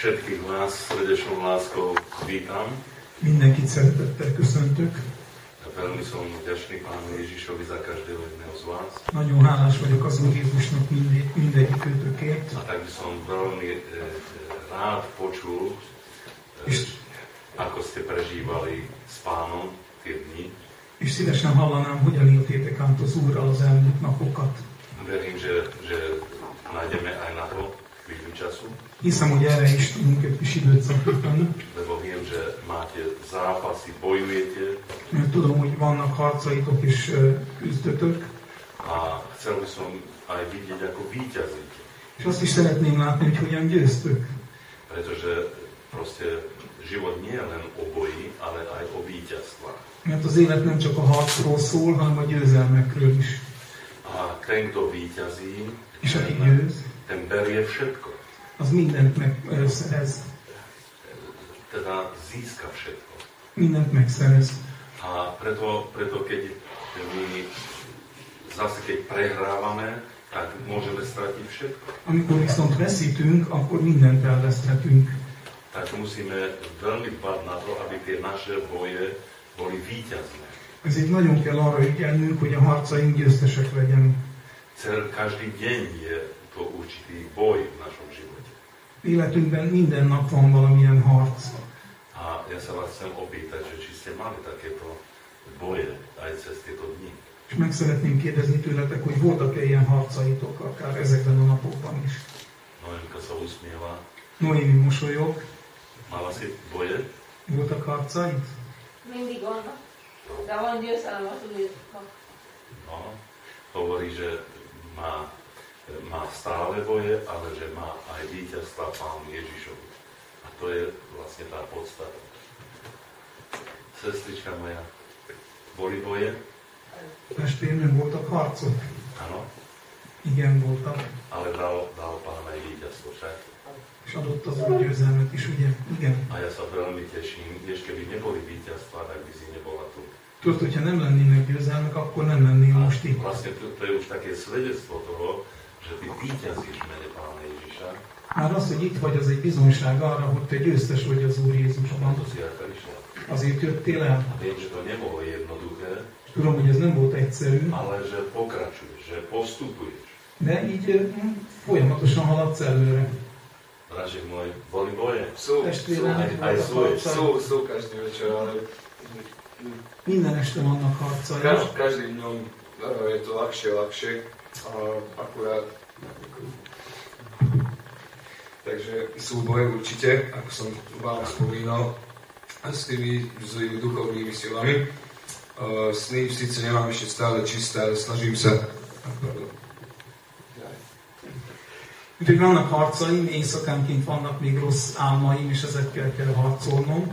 Všetkých vás srdečnou láskou vítam. Mindenkit szeretettel köszöntök. Veľmi som vďačný Pánu Ježišovi za každého jedného z vás. Nagyon hálás vagyok az Úr Jézusnak mindegyikőtökért. A tak by som veľmi rád počul, ako ste prežívali s Pánom tie dni. És szívesen hallanám, hogyan éltétek át az Úrral az elmúlt napokat. Verím, že nájdeme aj na to chvíľu času. Hiszem, hogy erre is tudunk egy kis időt szakítani. Lebo viem, že máte zápasy, bojujete. Mert tudom, hogy vannak harcaitok és küzdötök. A chcel by som aj vidieť, ako víťazíte. És azt is szeretném látni, hogy hogyan győztök. Pretože proste život nie je len o boji, ale aj o víťazstvách. Mert az élet nem csak a harcról szól, hanem a győzelmekről is. A ten, kto víťazí, És aki győz, ten berie všetko. az mindent megszerez. Teda získa všetko. Mindent megszerez. A preto keď my zase keď prehrávame, tak môžeme stratiť všetko. Amikor viszont veszítünk, akkor mindent elveszthetünk. Tak musíme veľmi dbať na to, aby tie naše boje boli víťazné. Ezért nagyon kell arra ügyelnünk, hogy a harcaink győztesek legyenek. Každý deň je to určitý boj v našom živote. Életünkben minden nap van valamilyen harc. A ja sa vás chcem opýtať, že či ste mali takéto boje aj cez tieto dni. És meg szeretném kérdezni tőletek, hogy voltak-e ilyen harcaitok, akár ezekben a napokban is. Noémka sa usmieva. Noémi mosolyog. Mala si boje? Voltak harcaid? Mindig vannak. De van győzelem az Úrnak. No, hovorí, že má stále boje, ale že má aj víťazstva Pánu Ježišovi. A to je vlastne tá podstata. Sestrička moja, boli boje? Testvérem, voltak harcok? Áno. Igen, voltak. Ale dal Pán aj víťazstvo však. És adott az Úr győzelmet is, ugye? Igen. A ja sa veľmi teším, vieš, keby neboli víťazstva, tak by si nebola tu. Tudod, hogyha nem lennének győzelmek, akkor nem lennél most itt. Vlastne to je už také svedectvo toho, že ty víťazíš v mene Pána Ježiša. Már az, hogy itt vagy, az egy bizonyság arra, hogy te győztes vagy az Úr Jézusban. To si aj prišiel. Azért jöttél el. A viem, že to nebolo jednoduché, Tudom, hogy ez nem volt egyszerű, ale že pokračuješ, že postupuješ. de így folyamatosan haladsz előre. Bražek môj, boli boje. Sú Aj každý večer, ale Minden este vannak harcai. každým dňom je to ľahšie. Akurát. Takže sú boje určite, ako som vám spomínal, s tými duchovnými silami. Sny síce nemám ešte stále čisté, ale snažím sa. Úgyhogy vannak harcaim, éjszakánként vannak még rossz álmaim, és ezekkel kell harcolnom.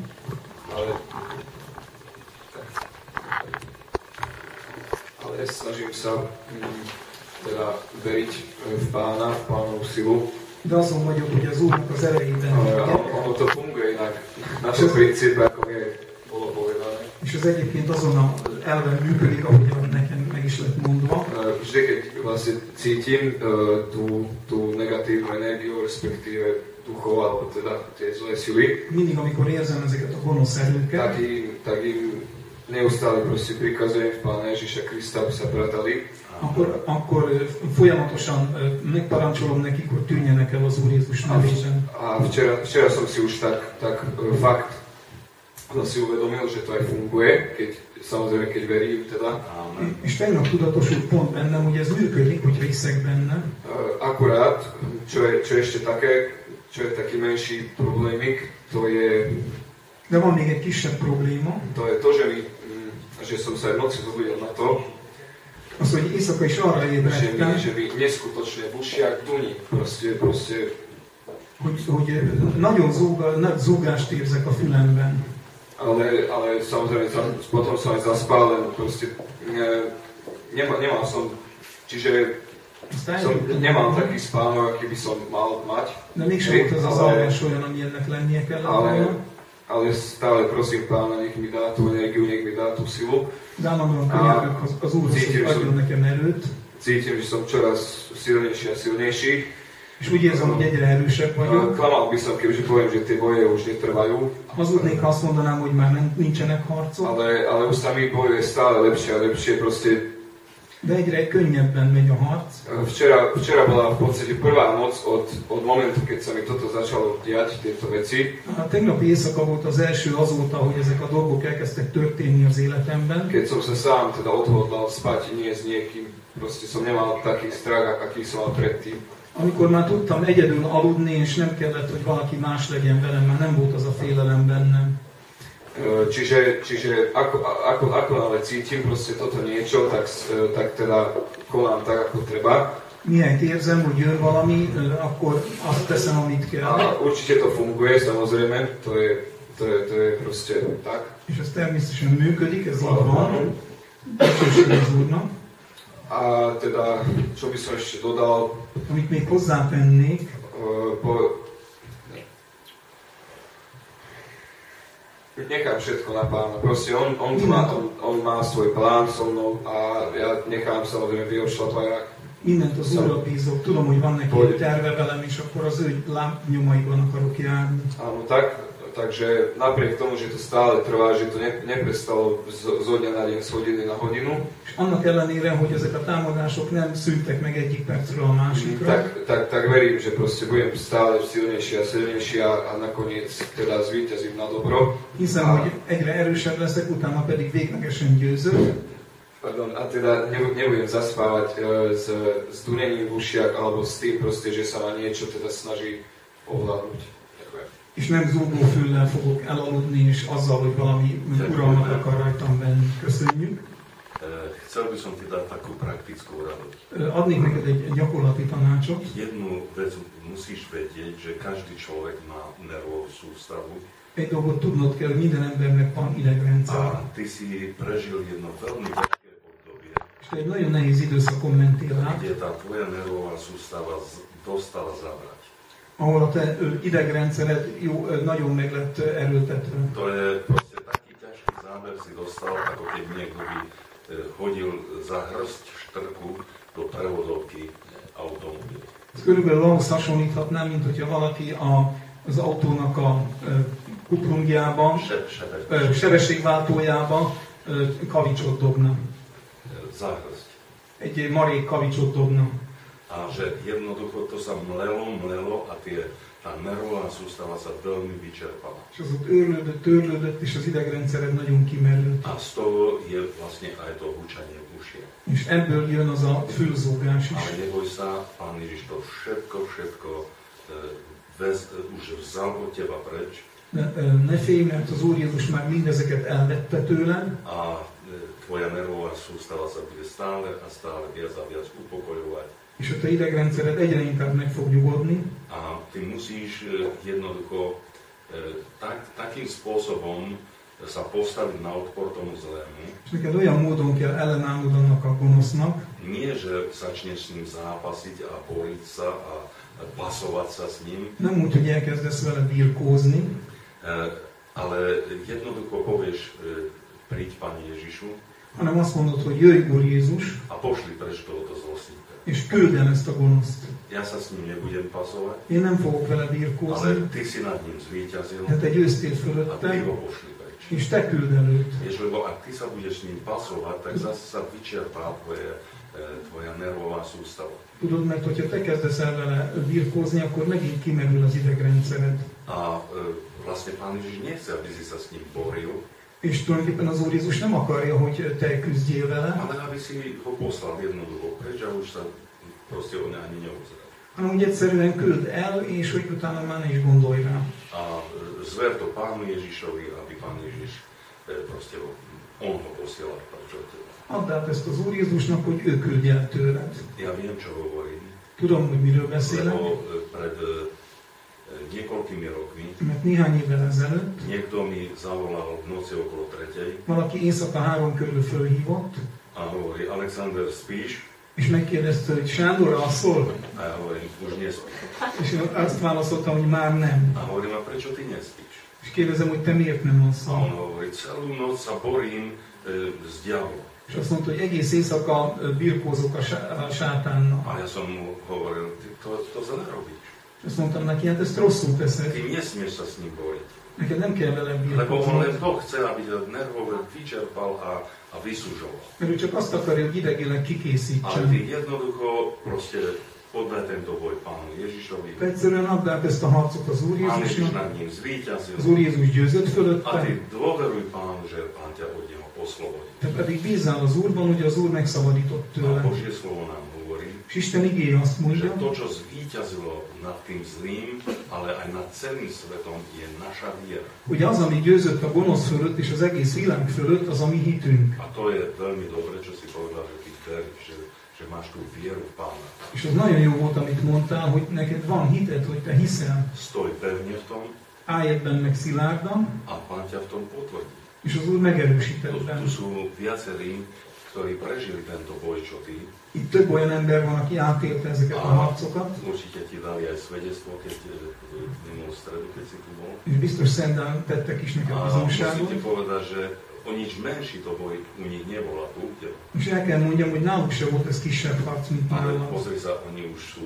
Ale snažím sa teda veriť v Pána, v Pánovu silu. De azon vagyok, hogy az Úrnak az erejében Ono to funguje inak na to princípe, ako mi bolo povedané. és az egyébként azon az elven működik, ahogyan nekem meg is lett mondva. Vždy, keď vlastne cítim tú negatívnu energiu, respektíve duchov, alebo teda tie zlé sily, Mindig, amikor érzem ezeket a gonosz erőket, tak im neustále proste prikazujem v Pána Ježiša Krista, aby sa bratali. akkor folyamatosan megparancsolom nekik, hogy tűnjenek el az Úr Jézus nevében. A včera som si už tak fakt si uvedomil, že to aj funguje, keď verím teda. És tegnap tudatosult pont bennem, hogy ez működik, hogyha hiszek benne. Akurát, čo je ešte také, čo je taký menší problémik, to je... De van még egy kisebb probléma. To je to, že som sa aj v noci zobudil na to, az, hogy éjszaka is arra ébredtem, že mi neskutočne bušiak duní. Proste. Hogy nagyon zúgást érzek a fülemben. Ale samozrejme, potom som aj zaspal, len proste nemal som, čiže nemám taký spánok, aký by som mal mať. De mégsem volt az az alvás olyan, ami ennek lennie kellett. Ale stále prosím Pána, nech mi dá tú energiu, nech mi dá tú silu. De állandóan könyörgök az Úrhoz, hogy adjon nekem erőt. Cítim, že som čoraz silnejší a silnejší. És úgy érzem, hogy egyre erősebb vagyok. Klamal by som, kebyže poviem, že tie boje už netrvajú. Hazudnék, ha azt mondanám, hogy már nincsenek harcok. Ale už sa mi bojuje stále lepšie a lepšie. Proste de egyre könnyebben megy a harc. Včera bola v podstate prvá noc od momentu, keď sa mi toto začalo diať, tieto veci. A tegnapi éjszaka volt az első azóta, hogy ezek a dolgok elkezdtek történni az életemben. Keď som sa sám teda odhodlal spať nie s niekým, proste som nemal taký strach, aký som mal predtým. Amikor már tudtam egyedül aludni, és nem kellett, hogy valaki más legyen velem, már nem volt az a félelem bennem. Čiže ako ale cítim proste toto niečo, tak teda konám tak, ako treba. Mihelyt érzem, hogy jön valami, akkor azt teszem, amit kell. A určite to funguje, samozrejme, to je proste tak. És ez természetesen működik, ez így van. Köszönjük az Úrnak. A teda, čo by som ešte dodal? Amit még hozzátennék, nechám všetko na Pána. Proste on má svoj plán so mnou a ja nechám samozrejme v jeho šlapajách. Mindent az Úrra bízok. Tudom, hogy van neki egy terve velem, és akkor az ő lábnyomaiban akarok járni. Áno, takže napriek tomu, že to stále trvá, že to neprestalo zo dňa na deň, z hodiny na hodinu. És annak ellenére, hogy ezek a támadások nem szűntek meg egyik percről a másikra. Tak verím, že proste budem stále silnejší a nakoniec teda zvíťazím na dobro. Hiszem, hogy egyre erősebb leszek, utána pedig véglegesen győzök. Pardon, a teda nebudem zaspávať s dunením v ušiach alebo s tým proste, že sa ma niečo teda snaží ovládnuť. És nem zúgó füllel fogok elaludni, és azzal, hogy valami uralmat akar rajtam venni. Köszönjük. Chcel by som ti dať takú praktickú radu. Adnék neked egy gyakorlati tanácsot. Jednu vec musíš vedieť, že každý človek má nervovú sústavu. Egy dolgot tudnod kell, hogy minden embernek van idegrendszer. A ty si prežil jedno veľmi ťažké obdobie. És te egy nagyon nehéz időszakon mentél át. Kde tá tvoja nervová sústava dostala zabrať. Ahol a te idegrendszered nagyon meg lett erőltetve. To je proste taký ťažký záber si dostal, ako keď niekto by hodil za hrst štrku do prevodovky automobilu. Ez körülbelül ahhoz hasonlíthatnám, mint hogyha valaki az autónak a kuprangjában, sebességváltójában kavicsot dobna. Za hrst. Egy marék kavicsot dobna. A že jednoducho to sa mlelo a tá nervová sústava sa veľmi vyčerpala. És az ott törlődött, és az idegrendszered nagyon kimerült. A z toho je vlastne aj to hučanie v ušiach. És ebből jön az a fülzógás is. Ale neboj sa, Pán Ježiš to všetko už vzal od teba preč. Ne félj, mert az Úr Jézus már mindezeket elvette tőlem. A tvoja nervová sústava sa bude stále a stále viac a viac upokojovať. És a te idegrendszered egyre inkább meg fog nyugodni. A ty musíš jednoducho takým spôsobom sa postaviť na odpor tomu zlému. És neked olyan módon kell ellenállnod annak a gonosznak. Nie, že začneš s ním zápasiť a boriť sa a pasovať sa s ním. Nem úgy, hogy elkezdesz vele birkózni. Ale jednoducho povieš, príď, Pane Ježišu. Hanem azt mondod, hogy jöjj, Úr Jézus. A pošli preč tohoto zlostníka. És küld el ezt a gonoszt. Ja sa s ním nebudem pasovať. Én nem fogok vele birkózni. Ale ty si nad ním zvíťazil. De te győztél A fölöttem. ty ho pošli preč. És te küld el őt. Vieš, lebo ak ty sa budeš s ním pasovať, tak zase sa vyčerpá tvoja nervová sústava. Tudod, mert hogyha te kezdesz el vele birkózni, akkor megint kimerül az idegrendszered. A vlastne Pán Ježiš nechce, aby si sa s ním boril. És tulajdonképpen az Úr Jézus nem akarja, hogy te küzdjél vele, Ale aby si ho poslal jednoducho preč a už sa proste o ne ani neobzerá. hanem úgy egyszerűen küld el, és hogy utána már ne is gondolj rá. A zver to Pánu Ježišovi, aby Pán Ježiš proste on ho posielal preč od teba. Add át ezt az Úr Jézusnak, hogy ő küldje el tőled. Ja viem, čo hovorím. Tudom, hogy miről beszélek. Lebo pred niekoľkými rokmi Mert néhány évvel ezelőtt niekto mi zavolal v noci okolo 3:00 valaki éjszaka 3 körül fölhívott, a hovorí, Alexander, spíš? és megkérdezte, hogy Sándor alszol? A ja hovorím, už nespím. És én azt válaszoltam, hogy már nem. A hovorím, a prečo ty nespíš? És kérdezem, hogy te miért nem A on alszol? hovorí, celú noc sa borím s diablom. És azt mondta, hogy egész éjszaka birkózok a sátánnal. A ja som mu hovoril, ty to zle robíš. És azt mondtam neki, hát ezt rosszul teszed. Ty nesmieš sa s ním boriť. Neked nem kell vele Lebo on birkózni. len to chce, aby ťa nervové vyčerpal a vysúžoval. Mert ő csak azt akarja, hogy idegileg Ale kikészítsen. ty jednoducho proste poddaj tento boj Pánu Ježišovi. Egyszerűen add át ezt a harcot az Úr Pán Ježiš Jézusnak. nad ním zvíťazil. Az Úr Jézus győzött A ty fölötte. dôveruj Pánu, že Pán ťa od neho oslobodí. Te pedig bízzál az Úrban, hogy az Úr megszabadított A tőle. Božie slovo nám hovorí, És Isten igéje azt že mondja, to, čo zvíťazilo nad tým zlým, ale aj nad celým svetom, je naša viera. hogy az, ami győzött a gonosz fölött és az egész világ fölött, az a mi hitünk. A to je veľmi dobre, čo si povedal, že ty veríš, že máš tú vieru v Pána. És az nagyon jó volt, amit mondtál, hogy neked van hited, hogy te hiszel. Stoj pevne v tom Állj ebben meg szilárdan, a Pán ťa v tom potvrdí. és az Úr megerősít Tu ebben. sú viacerí, ktorí prežili tento boj, čo ty. Itt több olyan ember van, aki átélte ezeket a harcokat, Určite ti dali aj svedectvo, keď minulú stredu, keď si tu bol. és biztos szerdán tettek is neked A musím bizonságot. ti povedať, že o nič menší to boj u nich nebol ako u teba. És el kell mondjam, hogy náluk se volt ez kisebb harc, mint Ale nálam. pozri sa, oni už sú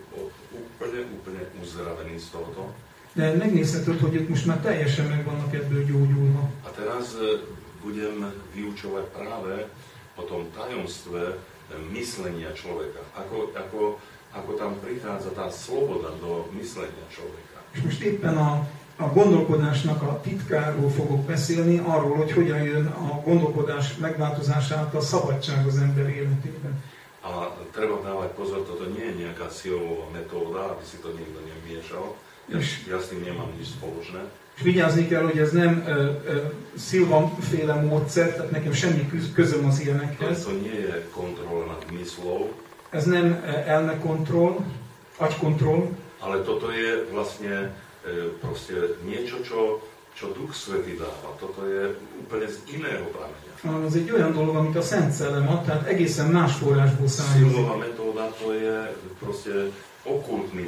úplne uzdravení z tohoto. De megnézheted, hogy ők most már teljesen meg vannak ebből gyógyulva. A teraz budem vyučovať práve o tom tajomstve myslenia človeka. Ako tam prichádza tá sloboda do myslenia človeka. És most éppen a gondolkodásnak a titkáról fogok beszélni, arról, hogy hogyan jön a gondolkodás megváltozásától a szabadság az ember életében. A treba dávať pozor, toto nie je nejaká silová metóda, aby si to niekto nemiešal. Ja s tým nemám nič spoločné. És vigyázni kell, hogy ez nem Szilva-féle módszer, tehát nekem semmi közöm az ilyenekhez. To nie je kontrola nad myslou, Ez nem elmekontroll, agykontroll, ale toto je vlastne proste niečo, čo Duch Svätý dáva. Toto je úplne z iného prameňa. hanem ez egy olyan dolog, amit a Szent Szellem ad, tehát egészen más forrásból származik. Silová metóda to je proste okultný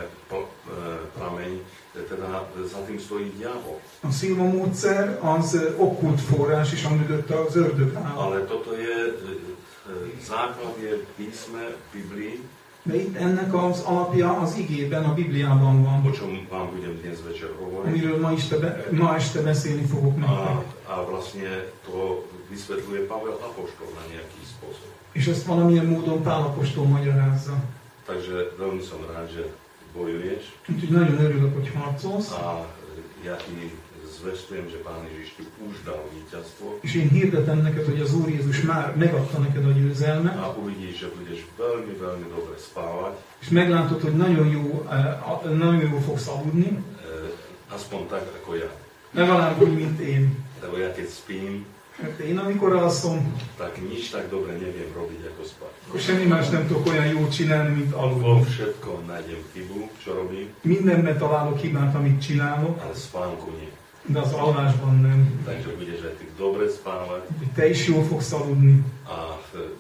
prameň, teda za tým stojí diabol. A Szilva módszer az okkult forrás, és amögött az ördög áll. Ale toto je, základ je písme Biblii, De itt ennek az alapja az igében, a Bibliában o van, čom vám budem dnes večer hovoriť. amiről ma este beszélni fogok nektek. A vlastne to vysvetľuje Pavel Apoštol na nejaký spôsob. És ezt valamilyen módon Pál apostol magyarázza. Takže veľmi som rád, že bojuješ Úgyhogy nagyon örülök, hogy harcolsz, a ja ti zvestujem, že Pán Ježiš ti už dal víťazstvo és én hirdetem neked, hogy az Úr Jézus már megadta neked a győzelmet, a uvidíš, že budeš veľmi, veľmi dobre spávať, és meglátod, hogy nagyon jól fogsz aludni, aspoň tak ako ja. legalább úgy, mint én. Lebo ja keď spím, Mert én amikor alszom, tak nič tak dobre neviem robiť ako spať. akkor semmi más nem tudok olyan jót csinálni, mint Vo aludni. všetkom nájdem chybu, čo robím, Mindenben találok hibát, amit csinálok, ale spánku nie. de az alvásban nem. Takže budeš aj ty dobre spávať. Hogy te is jól fogsz aludni. A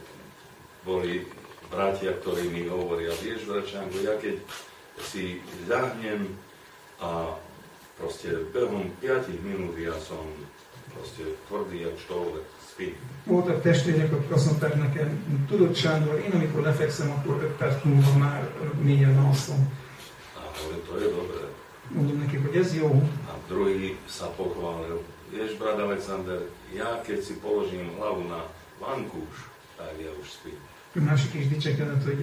boli bratia, ktorí mi hovoria, vieš, Bračánko, ja keď si ľahnem a proste behom 5 minút ja som proste tvrdý jak štolek, spím. Voltak testvérek, akik azt mondták nekem, tudod Sándor, én amikor lefekszem, akkor 5 perc múlva már mélyen alszom. A hovorím, to je dobré. Mondom neki, hogy ez jó. A druhý sa pochválil, vieš, brat Alexander, ja keď si položím hlavu na vankúš, tak ja už spím. A másik is dicsekedett, hogy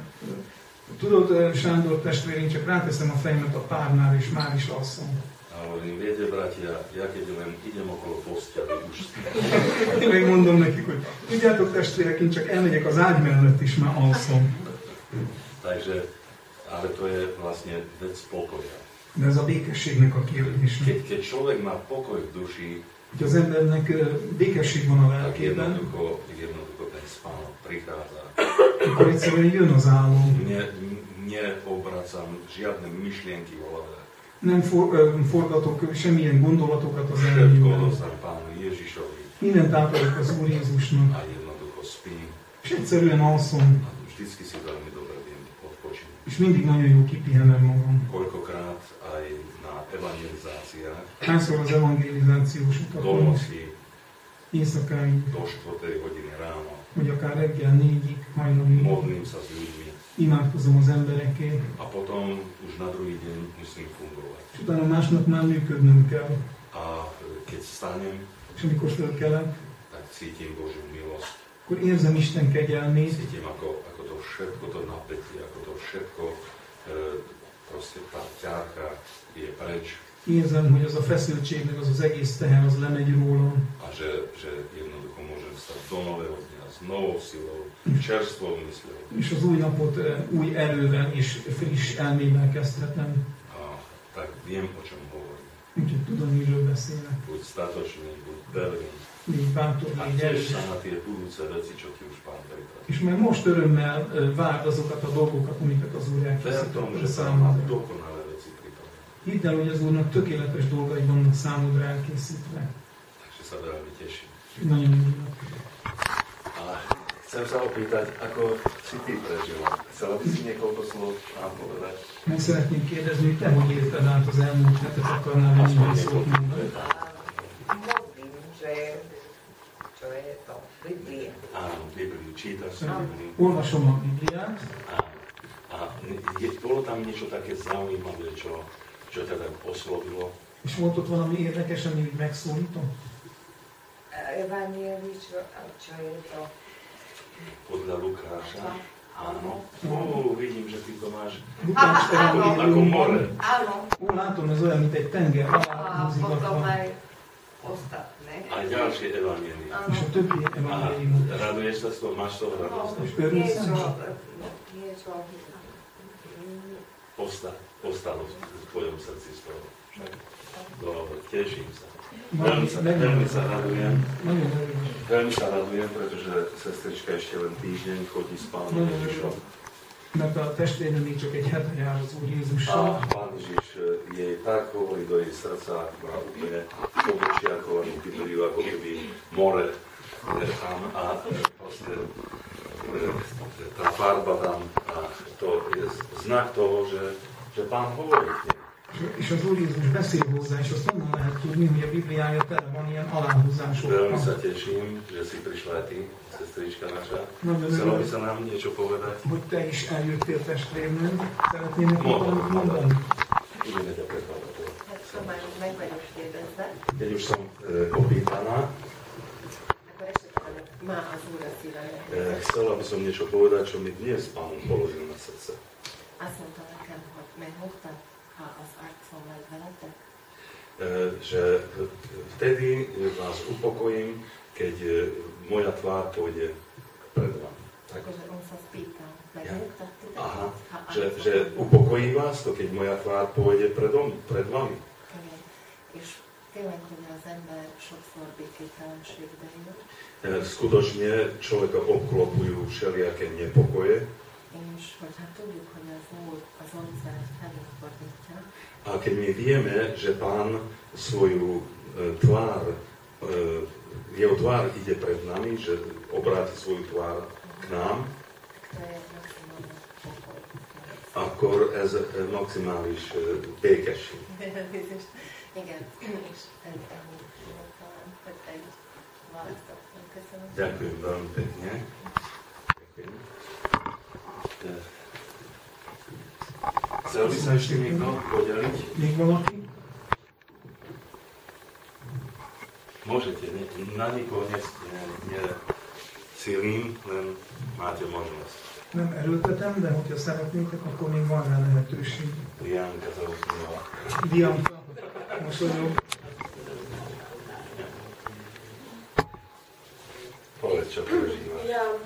tudod Sándor testvér, én csak ráteszem a fejemet a párnál, és már is alszom. A hovorím, viete, bratia, ja keď len idem okolo postele, už spím. Én megmondom nekik, hogy tudjátok testvérek, én csak elmegyek az ágy mellett is, már alszom. Takže, ale to je vlastne vec pokoja. De ez a békességnek a kérdése. Keď človek má pokoj v duši, Hogy az embernek békesség van a tak lelkében, jednoducho ten spánok prichádza. akkor egyszerűen jön az álom. Neobracam žiadne myšlienky v hlave. Nem forgatok semmilyen gondolatokat az Všetko elmémben. odozdám Pánu Ježišovi Mindent átadok az Úr Jézusnak. a jednoducho spím. És egyszerűen alszom. A vždycky si veľmi dobre viem odpočinúť. És mindig nagyon jó kipihenem magam. Koľkokrát aj na evangelizáciách Hányszor az evangelizációs utakon doma si éjszakáig, do 4 hodiny ráno. hogy akár reggel 4-ig, hajnali, Modlím sa s ľuďmi. imádkozom az emberekért, A potom už na druhý deň musím fungovať. és utána másnap már működnöm kell. A keď stanem, És amikor fölkelek, tak cítim Božiu milosť. akkor érzem Isten kegyelmét, Cítim, ako to všetko, to napätie, ako to všetko, proste tá ťarcha je preč. érzem, hogy az a feszültség, meg az az egész teher, az lemegy rólam. A že jednoducho môžem stať do nového dňa s novou silou, čerstvou mysľou. És az új napot új erővel és friss elmével kezdhetem. A tak viem, o čom hovorím. Úgyhogy tudom, miről beszélek. Buď statočný, buď pevný. Légy bátor, A légy tiež erős. sa na tie budúce veci, čo ti už Pán pripravil. És már most örömmel várd azokat a dolgokat, amiket az Úr Ver tomu, elkészített že a Pán má számodra. dokonalé veci pripravené. Hidd el, hogy az Úrnak tökéletes dolgai vannak számodra elkészítve. Takže sa veľmi teším. Nagyon örülök. A chcem sa opýtať, ako si ty prežila? Chcela by si niekoľko slov nám povedať? Meg szeretném kérdezni, hogy te hogy élted át az elmúlt hetet, akarnál Aspoň ennyivel szót niekoľko mondani? Modlím, že čo je to? Biblia. Áno, Bibliu, čítaš si Áno. Bibliu. Olvasom a Bibliát, Áno. A bolo tam niečo také zaujímavé, čo ťa tak oslovilo? és volt ott valami érdekes, ami így megszólított? Evangelium, čo je to? Podľa Lukáša? Áno. Vidím, že ty to máš Lukács ako evangélium. more. Áno. Ó, látom, ez olyan, mint egy tenger, alá A potom húzigatva. aj ostatné. Aj ďalšie evangelie. Áno. És a többi A evangéliumot. raduješ sa z toho? Máš z toho radosť? És örülsz Niečo, ennek? niečo, Postalo v tvojom srdci z toho. Však. Dobre, teším sa. Valami Veľmi sa radujem. Nagyon örülök. Veľmi sa radujem, pretože sestrička ešte len týždeň chodí s Pánom Ježišom. Mert a testvérnő még csak egy hete jár az Úr Jézussal. Pán Ježiš jej tak hovorí do jej srdca, má úplne pobočiakovanú Bibliu, ako keby more tam a proste tá farba tam a to je znak toho, že Pán hovorí k nej. És az Úr Jézus beszél hozzá, és azt onnan lehet tudni, hogy a Bibliája tele van ilyen Veľmi aláhúzásokkal. sa teším, že si prišla aj ty, sestrička naša. Nagyon Chcela by örülök, sa nám niečo povedať? hogy te is eljöttél testvérnőm. Szeretnél neki Mondom, valamit mondani? Ideme ťa prekvapať. hát ha már meg vagyok kérdezve, Keď už som opýtaná, akkor esetleg má az Úr a szívembe. chcela by som niečo povedať, čo mi dnes Pán položil na srdce. Azt mondta nekem, hogy megmondta, ha az arcom vagy veletek. Že vtedy vás upokojím, keď moja tvár pôjde pred vami. Tak? Akkor on sa spýtal, megmondta titeket, Aha, ha že upokojí vás to, keď moja tvár pôjde pred vami. Igen. És tényleg, hogy az ember sokszor békétlenségbe jut, Skutočne človeka obklopujú všelijaké nepokoje és hogy hát tudjuk, hogy az Úr az arcát felünk fordítja, a keď my vieme, že Pán svoju tvár, jeho tvár ide pred nami, že obráti svoju tvár k nám, to je maximum pokoj. akkor ez maximális békesség. Igen, és ez ennyi volt talán, hogy egy választottam. Köszönöm. Ďakujem veľmi pekne. Ďakujem. Chcel by sa ešte niekto podeliť? Még valaki? Môžete, na nikoho necílim, len máte možnosť. Nem erőltetem, de hogyha szeretnétek, akkor még van rá lehetőség. Diánka sa usmieva. Dianka, mosolyog. Povedz, čo prežívaš.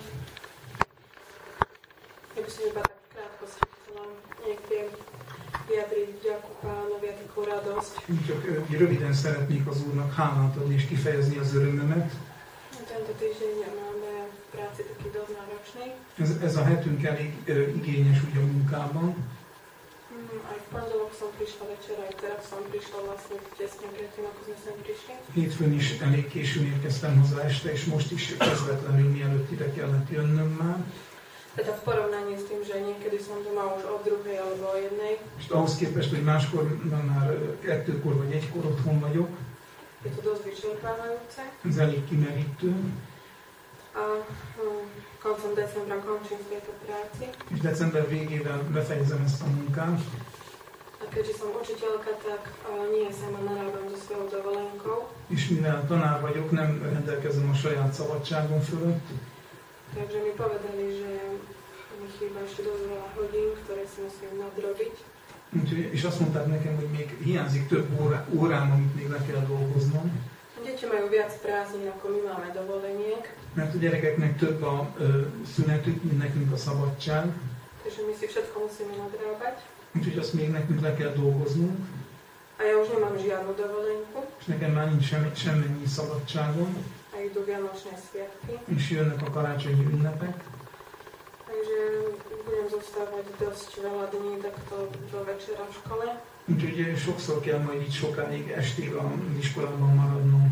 Ja by som iba tak krátko chcela niekde vyjadriť vďaku Pánovi a takú radosť. Csak röviden szeretnék az Úrnak hálát adni és kifejezni az örömömet. Tento týždeň máme v práci taký dosť náročný. Ez a hetünk elég igényes ugye a munkában. Aj v pondelok som prišla večer, aj teraz som prišla vlastne tesne predtým, ako sme sem prišli. Hétfőn is elég későn érkeztem haza este, és most is közvetlenül mielőtt ide kellett jönnöm már. Teda v porovnaní s tým, že niekedy som doma už o 2:00 alebo o 1:00. És ahhoz képest, hogy máskor már 2-kor vagy 1-kor otthon vagyok, Je to dosť vyčerpávajúce. Ez elég kimerítő. A koncom decembra končím v tejto práci. És december végével befejezem ezt a munkát. A keďže som učiteľka, tak nie sama narábam so svojou dovolenkou. És mivel tanár vagyok, nem rendelkezem a saját szabadságom fölött. Takže mi povedali, že mi chýba ešte dosť veľa hodín, ktoré si musím nadrobiť. És azt mondták nekem, hogy még hiányzik több órám, amit még le kell dolgoznom. Deti majú viac prázdnin, ako my máme dovoleniek. Mert a gyerekeknek több a szünetük, mint nekünk a szabadság. Takže my si všetko musíme nadrábať. Úgyhogy azt még nekünk le kell dolgoznunk. A ja už nemám žiadnu dovolenku. És nekem már nincs semmennyi szabadságom. A idú Vianočné sviatky. És jönnek a karácsonyi ünnepek. Takže budem zostávať dosť veľa dní takto do večera v škole. Úgyhogy sokszor kell majd így sokáig estig az iskolában maradnom.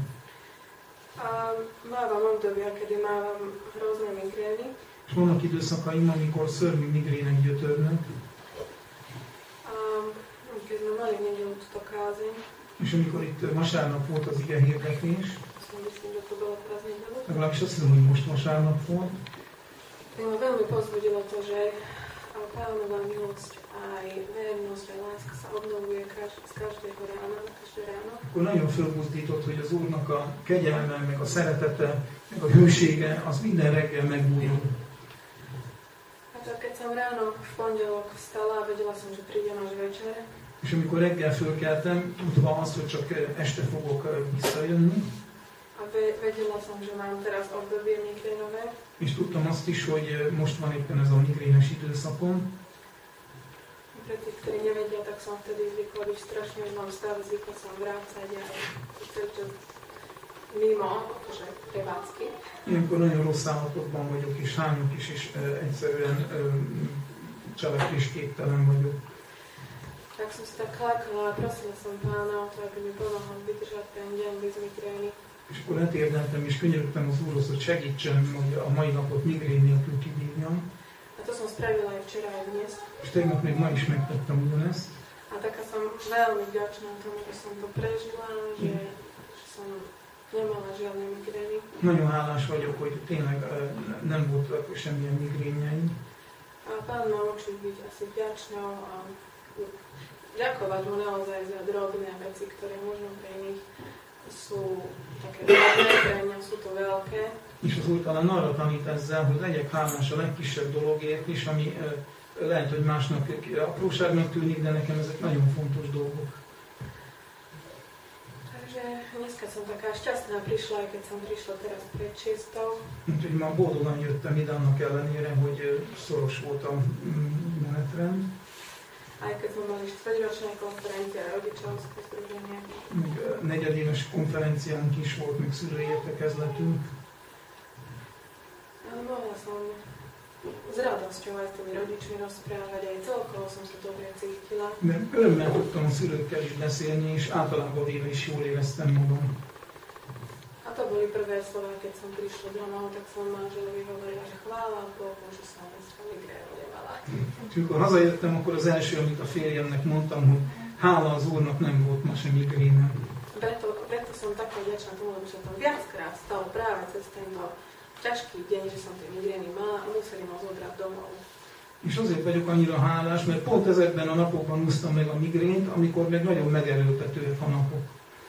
A mávam obdobia, kedy mávam hrozné migrény. És vannak időszakaim, amikor szörnyű migrének gyötörnek. A keď sme mali nedeľu túto kázeň. És amikor itt vasárnap volt az ige hirdetés, Myslím, že to bolo teraz nedeľu. legalábbis azt hiszem, hogy most vasárnap volt. Ma veľmi pozbudilo to, že Pánova milosť aj vernosť a láska sa obnovuje z každého rána, každé ráno. Akkor nagyon fölbuzdított, hogy az Úrnak a kegyelme, meg a szeretete, meg a hűsége, az minden reggel megújul. A to keď som ráno v pondelok vstala, vedela som, že prídem až večer. És amikor reggel fölkeltem, tudva azt, hogy csak este fogok visszajönni, A vedela som, že mám teraz obdobie migrénové. és tudtam azt is, hogy most van éppen ez a migrénes időszakom. Pre tých, ktorí nevedia, tak som vtedy zvykla byť strašne v zlom stave, zvykla som vrácať a celý čas mimo, akože prevádzky. Ilyenkor nagyon rossz állapotban vagyok, és hányok is, és egyszerűen cselekvésképtelen vagyok. Tak som si tak klákala a prosila som Pána o to, aby mi pomohol vydržať ten deň bez migrény. És akkor letérdeltem, és könyörögtem az Úrhoz, hogy segítsen, hogy a mai napot migrén nélkül kibírjam. A to som spravila aj včera, aj dnes. És tegnap még ma is megtettem ugyanezt. A taká som veľmi vďačná tomu, že som to prežila, že som nemala žiadne migrény. Nagyon hálás vagyok, hogy tényleg nem voltak semmilyen migrényeim. A Pán ma učí byť asi vďačnou a ďakovať mu naozaj za drobné veci, ktoré možno pre nich sú také drobné, pre mňa sú to veľké. És az Úr talán arra tanít ezzel, hogy legyek hálás a legkisebb dologért is, ami lehet, hogy másnak apróságnak tűnik, de nekem ezek nagyon fontos dolgok. Takže dneska som taká šťastná prišla, aj keď som prišla teraz pred 6. Úgyhogy ma boldogan jöttem ide annak ellenére, hogy szoros volt a menetrend. Aj keď sme mali 4-ročné konferencie a rodičovské združenie. Még negyedéves konferenciánk is volt, még szülői értekezletünk. Ale mohla som s radosťou aj s tými rodičmi rozprávať, aj celkovo som sa dobre cítila. Mert örömmel tudtam a szülőkkel is beszélni, és általában véve is jól éreztem magam. A to boli prvé slova, keď som prišla domov, tak som manželovi hovorila, že chvála Bohu, že som dneska migrénu nemala. És amikor hazajöttem, akkor az első, amit a férjemnek mondtam, hogy hála az Úrnak, nem volt ma sem migrénem. Preto som taká vďačná tomu, lebo sa to viackrát stalo práve cez tento ťažký deň, že som tie migrény mala a museli ma zobrať domov. És azért vagyok annyira hálás, mert pont ezekben a napokban úsztam meg a migrént, amikor még nagyon megerőltetőek a napok.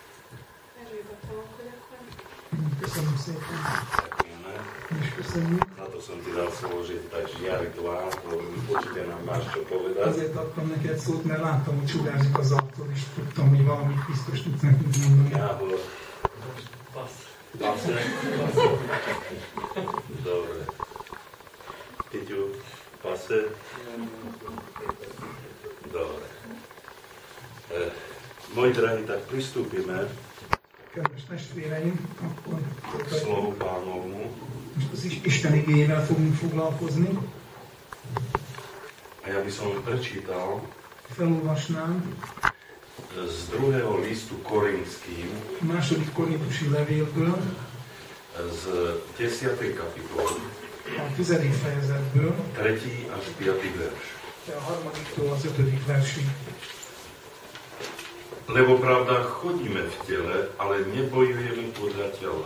Köszönöm szépen. És köszönjük. Na to som ti dal slovo, že tak žiari tvár, to určite nám máš čo povedať. Azért adtam neked szót, mert láttam, hogy sugárzik az arcod, és tudtam, hogy valamit biztos tudsz nekünk mondani. Gábor. Passe. Dobre. Piťu, passe. Dobre. Moji drahí, tak pristúpime Kedves testvéreim, akkor k slovu Pánovmu. most az Isten igéjével fogunk foglalkozni. A ja by som prečítal Felolvasnám z 2. listu Korinským második korintusi levélből, z 10. kapitoly, a 10. fejezetből, 3. až 5. verš. a 3-től az 5. versig. Lebo pravda, chodíme v tele, ale nebojujeme podľa tela.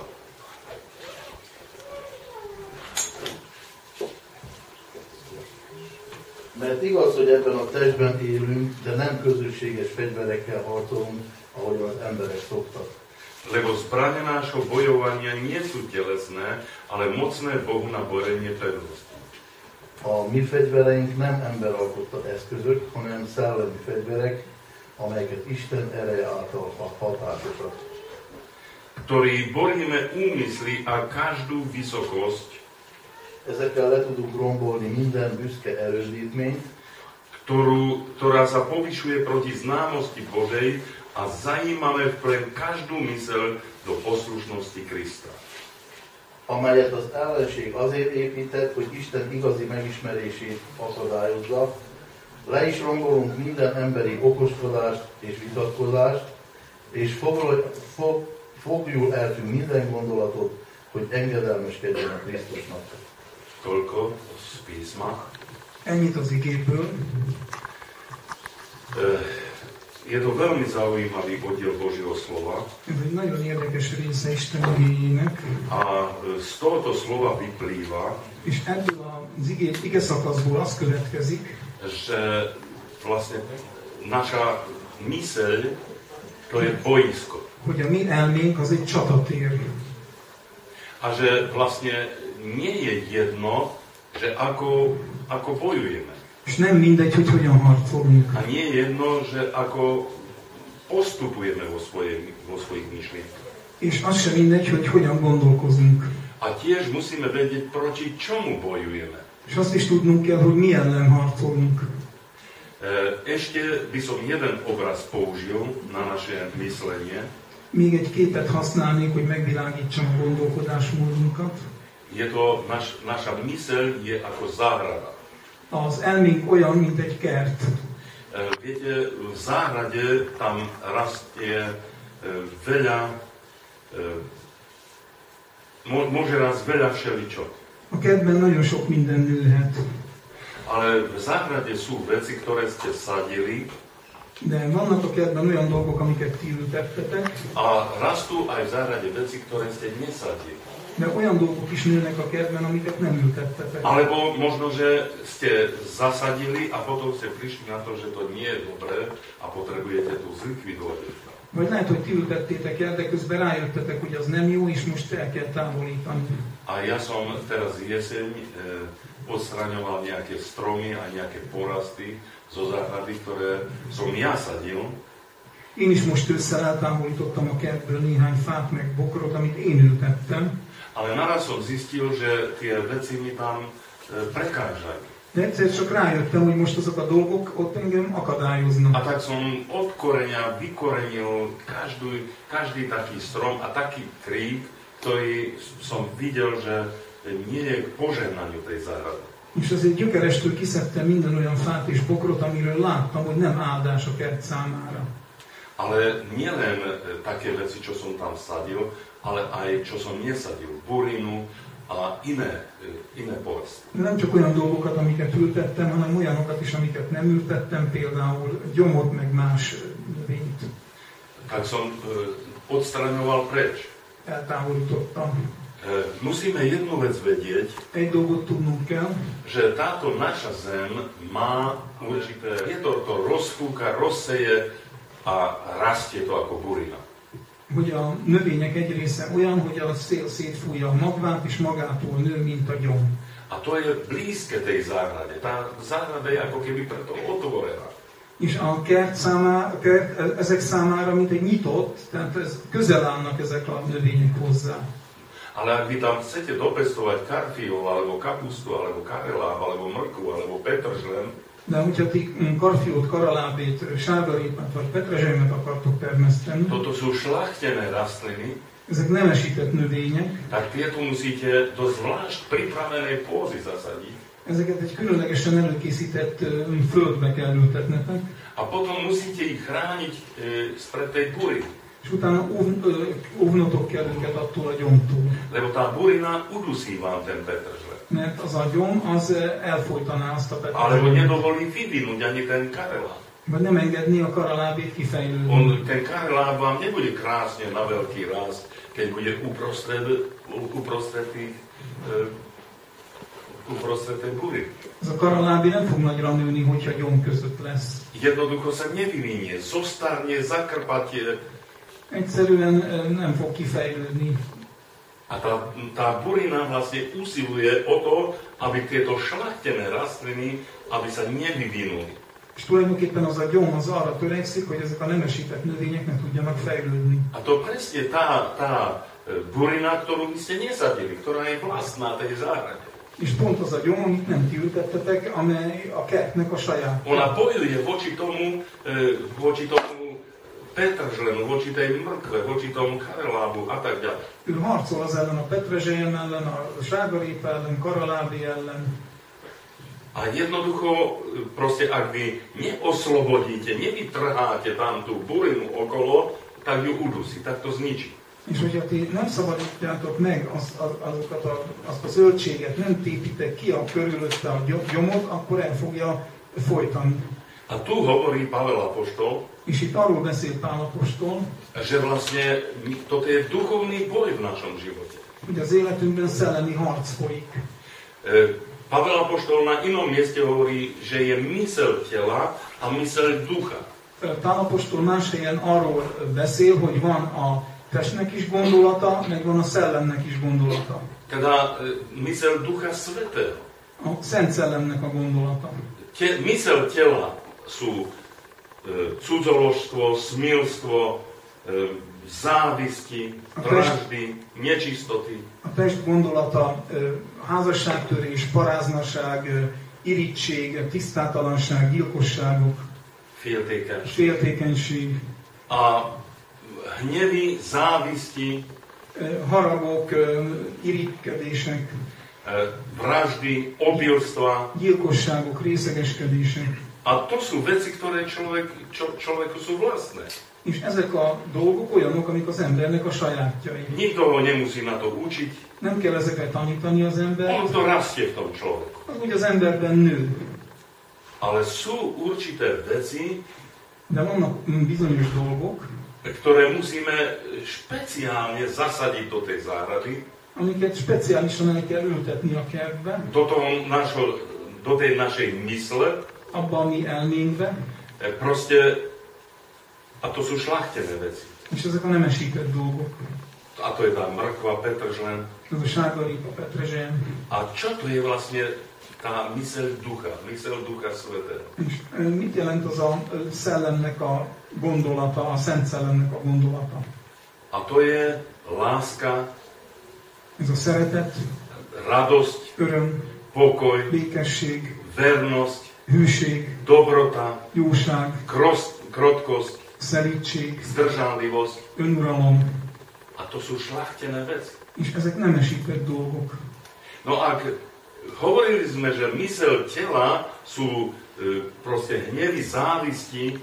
Mert igaz, hogy ebben a testben élünk, de nem közösséges fegyverekkel harcolunk, ahogy az emberek szoktak. Lebo zbrane nášho bojovania nie sú telesné, ale mocné Bohu na borenie pevnosti. A mi fegyvereink nem emberalkotta eszközök, hanem szellemi fegyverek, amelyeket Isten ereje által hatásosak. Ktorý boríme úmysly a každú vysokosť, Ezekkel le tudunk rombolni minden büszke erődítményt, ktorá sa povyšuje proti známosti Božej a zajímame vpred každú myseľ do poslušnosti Krista. amelyet az ellenség azért épített, hogy Isten igazi megismerését akadályozza. Le is rombolunk minden emberi okoskodást és vitatkozást, és fogjul eltünk minden gondolatot, hogy engedelmeskedjen a Krisztusnak. Toľko z písma. Ennyit az igéből. Je to veľmi zaujímavý oddiel Božieho slova. Ez egy nagyon érdekes része Isten igéjének. A z tohoto slova vyplýva, És ebből az ige szakaszból az következik, že vlastne naša myseľ to je boisko. hogy a mi elménk az egy csatatér. A že vlastne nie je jedno, že ako bojujeme. És nem mindegy, hogy hogyan harcolunk. A nie je jedno, že ako postupujeme vo svojich myšlienkach. És az sem mindegy, hogy hogyan gondolkozunk. A tiež musíme vedieť, proti čomu bojujeme. És azt is tudnunk kell, hogy mi ellen harcolunk. Ešte by som jeden obraz použil na naše myslenie. Még egy képet használnék, hogy megvilágítsam a gondolkodásmódunkat. Je to, naša myseľ je ako záhrada. Az elménk olyan, mint egy kert. Viete, v záhrade tam rastie veľa, môže rásť veľa všeličo. A kertben nagyon sok minden nőhet. Ale v záhrade sú veci, ktoré ste sadili De vannak a kertben olyan dolgok, amiket ti ültettetek, a rastú aj v záhrade veci, ktoré ste nesadili. de olyan dolgok is nőnek a kertben, amiket nem ültettetek. Alebo možno, že ste zasadili a potom ste prišli na to, že to nie je dobré a potrebujete to zlikvidovať. Vagy lehet, hogy ti ültettétek el, de közben rájöttetek, hogy az nem jó, és most el kell távolítani. A ja som teraz jeseň odstraňoval nejaké stromy a nejaké porasty zo záhrady, ktoré som ja sadil. Én is most ősszel eltávolítottam a kertből néhány fát meg bokrot, amit én ültettem. Ale naraz som zistil, že tie veci mi tam prekážajú. De egyszer csak rájöttem, hogy most azok a dolgok ott engem akadályoznak. A tak som od koreňa vykorenil každý taký strom a taký krík, ktorý som videl, že nie je k požehnaniu tej záhrady. És azért gyökerestől kiszedtem minden olyan fát és bokrot, amiről láttam, hogy nem áldás a kert számára. Ale nielen také veci, čo som tam sadil, ale aj čo som nesadil. Burinu a iné porasty. Nem csak olyan dolgokat, amiket ültettem, hanem olyanokat is, amiket nem ültettem, például gyomot meg más növényt. Tak som odstraňoval preč. Eltávolítottam. Musíme jednu vec vedieť, Egy dolgot tudnunk kell, že táto naša zem má určité vietor, to rozfúka, rozseje a rastie to ako burina. hogy a növények egy része olyan, hogy a szél szétfújja a magvát, és magától nő, mint a gyom. A to je blízke tej záhrade. Tá záhrada je ako keby preto otvorená. És a kert ezek számára, mint egy nyitott, tehát közel állnak ezek a növények hozzá. Ale ak vy tam chcete dopestovať karfiol, alebo kapustu, alebo kareláb, alebo mrkvu, alebo petržlen, de hogyha ti karfiót, karalábét, sárgarépát vagy petrezselymet akartok termeszteni, toto sú šľachtené rastliny, ezek nemesített növények, tak tieto musíte do zvlášť pripravenej pôzy zasadiť. ezeket egy különlegesen előkészített földbe kell ültetnetek, A potom musíte ich chrániť spred tej buriny. és utána óvnotok kell őket attól a gyomtól. Lebo tá burina udusí vám ten petržlen. Mert az a gyom, az elfolytaná azt a Alebo petrezselymet. nedovolí vyvinúť ani ten karelán. Vagy nem engedni a karalábét kifejlődni. Ten karaláb vám nebude krásne na veľký rast, keď bude uprostred tej búry. Ez a karalábé nem fog nagyra nőni, hogyha gyom között lesz. Jednoducho sa nevyvinie, zostarne, zakrpatie. Egyszerűen nem fog kifejlődni. A tá burina vlastne usiluje o to, aby tieto šľachtené rastliny, aby sa nevyvinuli. És tulajdonképpen az a gyom az arra törekszik, hogy ezek a nemesített növények ne tudjanak fejlődni. A to presne tá burina, ktorú vy ste nesadili, ktorá je vlastná tej záhrade. És pont az a gyom, amit nem ti ültettetek, amely a kertnek a saját. Ona bojuje voči tomu petržlenu, voči tej mrkve, voči tomu karalábu a tak ďalej. Ő harcol az ellen, a petrezselyem ellen, a sárgarépa ellen, karalábé ellen. A jednoducho, proste, ak vy neoslobodíte, nevytrháte tam tú burinu okolo, tak ju udusí, tak to zničí. És hogyha ti nem szabadítjátok meg azt a zöldséget, nem tépitek ki a körülötte a gyomot, akkor el fogja folytani. A tu hovorí Pavel apoštol, És itt arról beszél Pál apostol, že vlastne toto je duchovný boj v našom živote. hogy az életünkben szellemi harc folyik. Pavel apoštol na inom mieste hovorí, že je myseľ tela a myseľ ducha. Pál apostol más helyen arról beszél, hogy van a testnek is gondolata, meg van a szellemnek is gondolata. Teda myseľ ducha svätého. A Szent Szellemnek a gondolata. Myseľ tela sú cudzoložstvo, smilstvo, závisti, vraždy, nečistoty. A test gondolata házasságtörés, paráznaság, irigység, tisztátalanság, gyilkosságok, féltékenység. A hnevy, závisti, haragok, irigykedések, vraždy, obilstva. Gyilkosságok, részegeskedések. A to sú veci, ktoré človeku sú vlastné. És ezek a dolgok olyanok, amik az embernek a sajátjai. Nikto ho nemusí na to učiť. Nem kell ezeket tanítani az ember. On to rastie v tom človeku. Az úgy az emberben nő. Ale sú určité veci, de vannak bizonyos dolgok, ktoré musíme špeciálne zasadiť do tej záhrady, amiket speciálisan el kell ültetni a kertbe, do tej našej mysle, abba a mi elménkbe, proste, a to sú šľachtené veci. És ezek a nemesített dolgok. A to je tá mrkva, petržlen. Ez a sárgarépa, petrezselyem. A čo to je vlastne tá myseľ ducha svätého? És mit jelent az a szellemnek a gondolata, a Szent Szellemnek a gondolata? A to je láska, ez a szeretet, radosť, öröm, pokoj, békesség, vernosť, hűség, dobrota, jóság, krotkosť, szelídség, zdržanlivosť. önuralom. A to sú šľachtené veci. És ezek nemesített dolgok. No ak hovorili sme, že myseľ tela sú proste hnevy, závisti,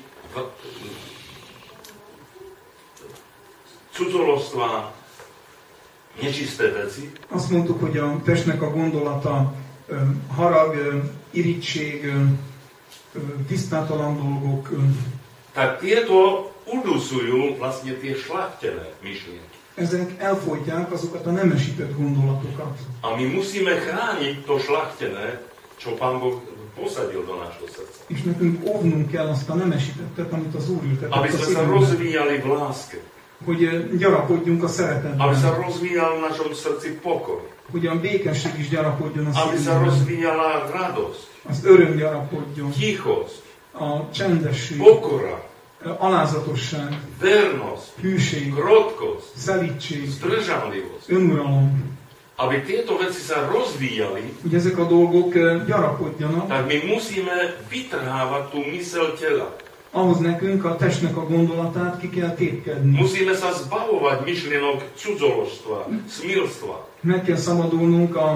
cudzoložstva, nečisté veci. Azt mondtuk, hogy a testnek a gondolata harag, irigység, tisztátalan dolgok. Tak tieto udusujú vlastne tie šľachtené myšlienky. Ezek elfolytják azokat a nemesített gondolatokat. A my musíme chrániť to šľachtené, čo Pán Boh posadil do nášho srdca. És nekünk óvnunk kell azt a nemesítettet, amit az Úr ültetett aby a sme sa szívünkbe. rozvíjali v láske. Hogy gyarapodjunk a szeretetben. Aby sa rozvíjal v našom srdci pokoj. Hogy a békesség is gyarapodjon a Aby sa szívünkben. rozvíjala radosť, Az öröm gyarapodjon. tichosť, A csendesség, pokora, alázatosság, vernosť, hűség, krotkosť, szelídség, zdržanlivosť. önuralom. Aby tieto veci sa rozvíjali, Hogy ezek a dolgok gyarapodjanak, tak my musíme vytrhávať tú myseľ tela. ahhoz nekünk a testnek a gondolatát ki kell tépkedni. Musíme sa zbavovať myšlienok cudzoložstva, smilstva, Meg kell szabadulnunk a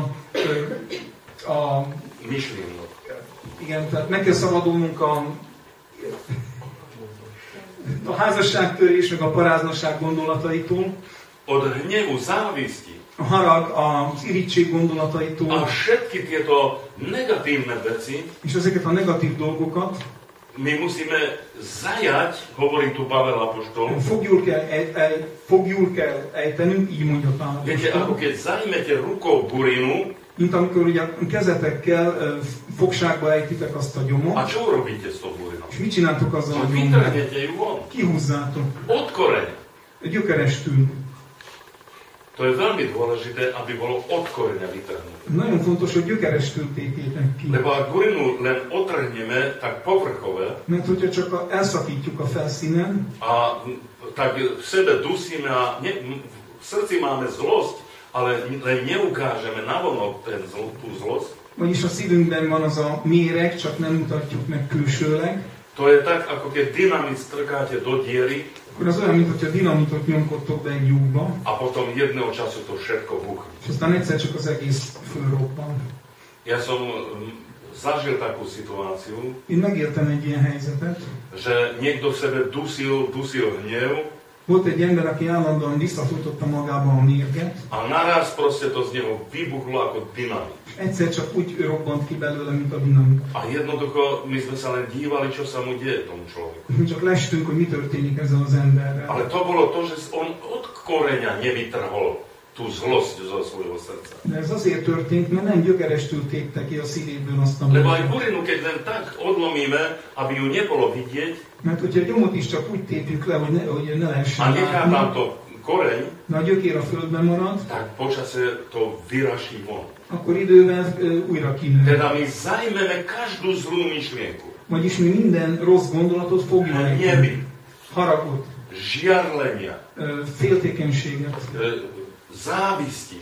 myšlienok. igen, tehát meg kell szabadulnunk a házasságtörés, meg a paráznaság gondolataitól, Od hnevu, závisti a harag, az irigység gondolataitól, a všetky tieto negatívne veci, és ezeket a negatív dolgokat my musíme zajať, hovorí tu Pavel apoštol. Fogjul kell ejtenünk, így mondja Pál Viete, apostol. ako keď zajmete rukou burinu, Mint amikor ugye a kezetekkel fogságba ejtitek azt a gyomot, a čo urobíte s tou burinou? és mit csináltok azzal a Čo gyommal? vytrhnete ju von. Kihúzzátok. Od koreňa. Gyökerestül. To je veľmi dôležité, aby bolo od koreňa vytrhnuté. Nagyon fontos, hogy gyökerestül tépjétek ki. Lebo ak burinu len otrhneme, tak povrchové, Mert hogyha csak elszakítjuk a felszínen, a tak v sebe dusíme a v srdci máme zlosť, ale len neukážeme navonok tú zlosť, vagyis a szívünkben van az a méreg, csak nem mutatjuk meg külsőleg, to je tak, ako keď dynamit strkáte do diery akkor az olyan, mintha dinamitot nyomkodtok be egy lyukba, a potom jedného času to všetko buchne. és aztán egyszer csak az egész fölrobban. Ja som zažil takú situáciu, Én megéltem egy ilyen helyzetet. že niekto v sebe dusil hnev Volt egy ember, aki állandóan visszafújtotta magába a mérget, a naraz proste to z neho vybuchlo ako dynamit. és egyszer csak úgy robbant ki belőle, mint a dinamit. A jednoducho my sme sa len dívali, čo sa mu deje tomu človeku. Mi csak lestünk, hogy mi történik ezzel az emberrel. Ale to bolo to, že on od koreňa nevytrhol tú zlosť zo svojho srdca. De ez azért történt, mert nem gyökerestül tépte ki a szívéből azt a Lebo aj mérget. burinu, keď len tak odlomíme, aby ju nebolo vidieť, Mert hogyha a gyomot is csak úgy tépjük le, hogy ne a lehessen nechá tam látni, to koreň, de a gyökér a földben marad, tak počase to vyraší von. akkor idővel újra kinő. Teda my zajmeme každú zlú myšlienku. Vagyis mi minden rossz gondolatot fogjuk Hneby, haragot, žiarlenia, féltékenységet, závisti,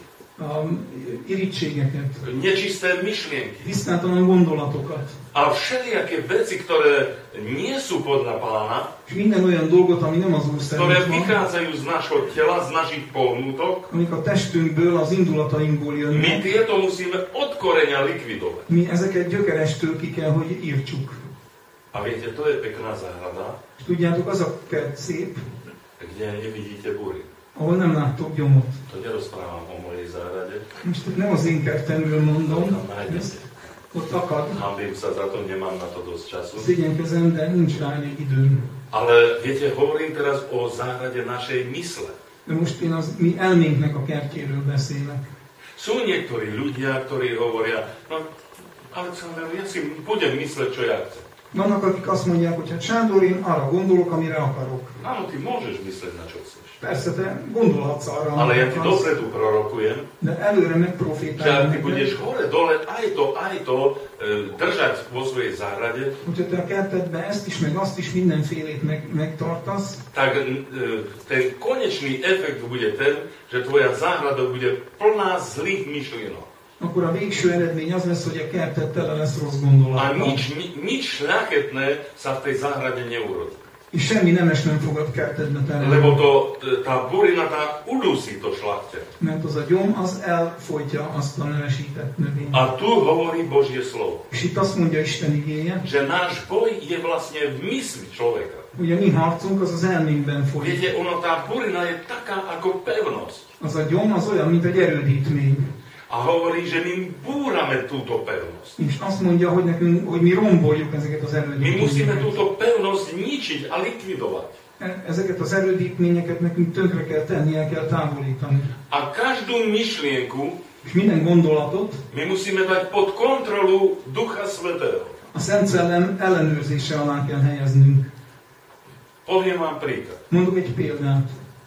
irítségeket, nečisté myšlienky tisztátalan gondolatokat, a všelijaké veci, ktoré nie sú podľa Pána, és minden olyan dolgot, ami nem az Úr ktoré szerint van, vychádzajú z našho tela, z našich pohnútok, amik a testünkből, az indulatainkból my jönnek, tieto musíme od koreňa likvidovať. mi ezeket gyökerestől ki kell, hogy írtsuk. A viete, to je pekná záhrada, És tudjátok, az a kert szép, kde nevidíte bury. ahol nem láttok gyomot. To nerozprávam o mojej záhrade. Most nem az én kertemről mondom, Tam nájdete. ezt ott akad, Hambím sa za to, nemám na to dosť času. szégyenkezem, de nincs rá elég időm. Ale viete, hovorím teraz o záhrade našej mysle. De most én az mi elménknek a kertjéről beszélek. Sú niektorí ľudia, ktorí hovoria, no Alexander, ja si budem mysleť, čo ja chcem. Vannak, akik azt mondják, hogy hát Sándor, én arra gondolok, amire akarok. Áno, ty môžeš mysleť, na čo chceš. Persze, te gondolhatsz arra, Ale ja amire ti akarsz, dopredu prorokujem, de előre že megprofétálom ak ty neked, budeš hore, dole, aj to držať vo svojej záhrade, hogyha te a kertedben ezt is, meg azt is, mindenfélét megtartasz, tak ten konečný efekt bude ten, že tvoja záhrada bude plná zlých myšlienok. akkor a végső eredmény az lesz, hogy a kerted tele lesz rossz A gondolattal. nič šľachetné sa v tej záhrade neurodí. És semmi nemes nem fogad kertedbe Lebo terelni. tá burina, tá udusí to šľachte. Mert az a gyom, az elfolytja azt a nevesített növényt. A tu hovorí Božie slovo, És itt azt mondja Isten igéje, že náš boj je vlastne v mysli človeka. hogy a mi harcunk az az elménkben folyik. Viete, tá burina je taká ako pevnosť. Az a gyom az olyan, mint egy erődítmény. A hovorí, že my búrame túto pevnosť. És azt mondja, hogy nekünk, hogy mi romboljuk ezeket az My musíme erődítményeket. túto pevnosť ničiť a likvidovať. Ezeket az erődítményeket nekünk tönkre kell tenni, el kell távolítani. A každú myšlienku És minden gondolatot my musíme dať pod kontrolu Ducha Svätého. a Szent Szellem ellenőrzése alá kell helyeznünk. Poviem vám príklad. Mondok egy példát.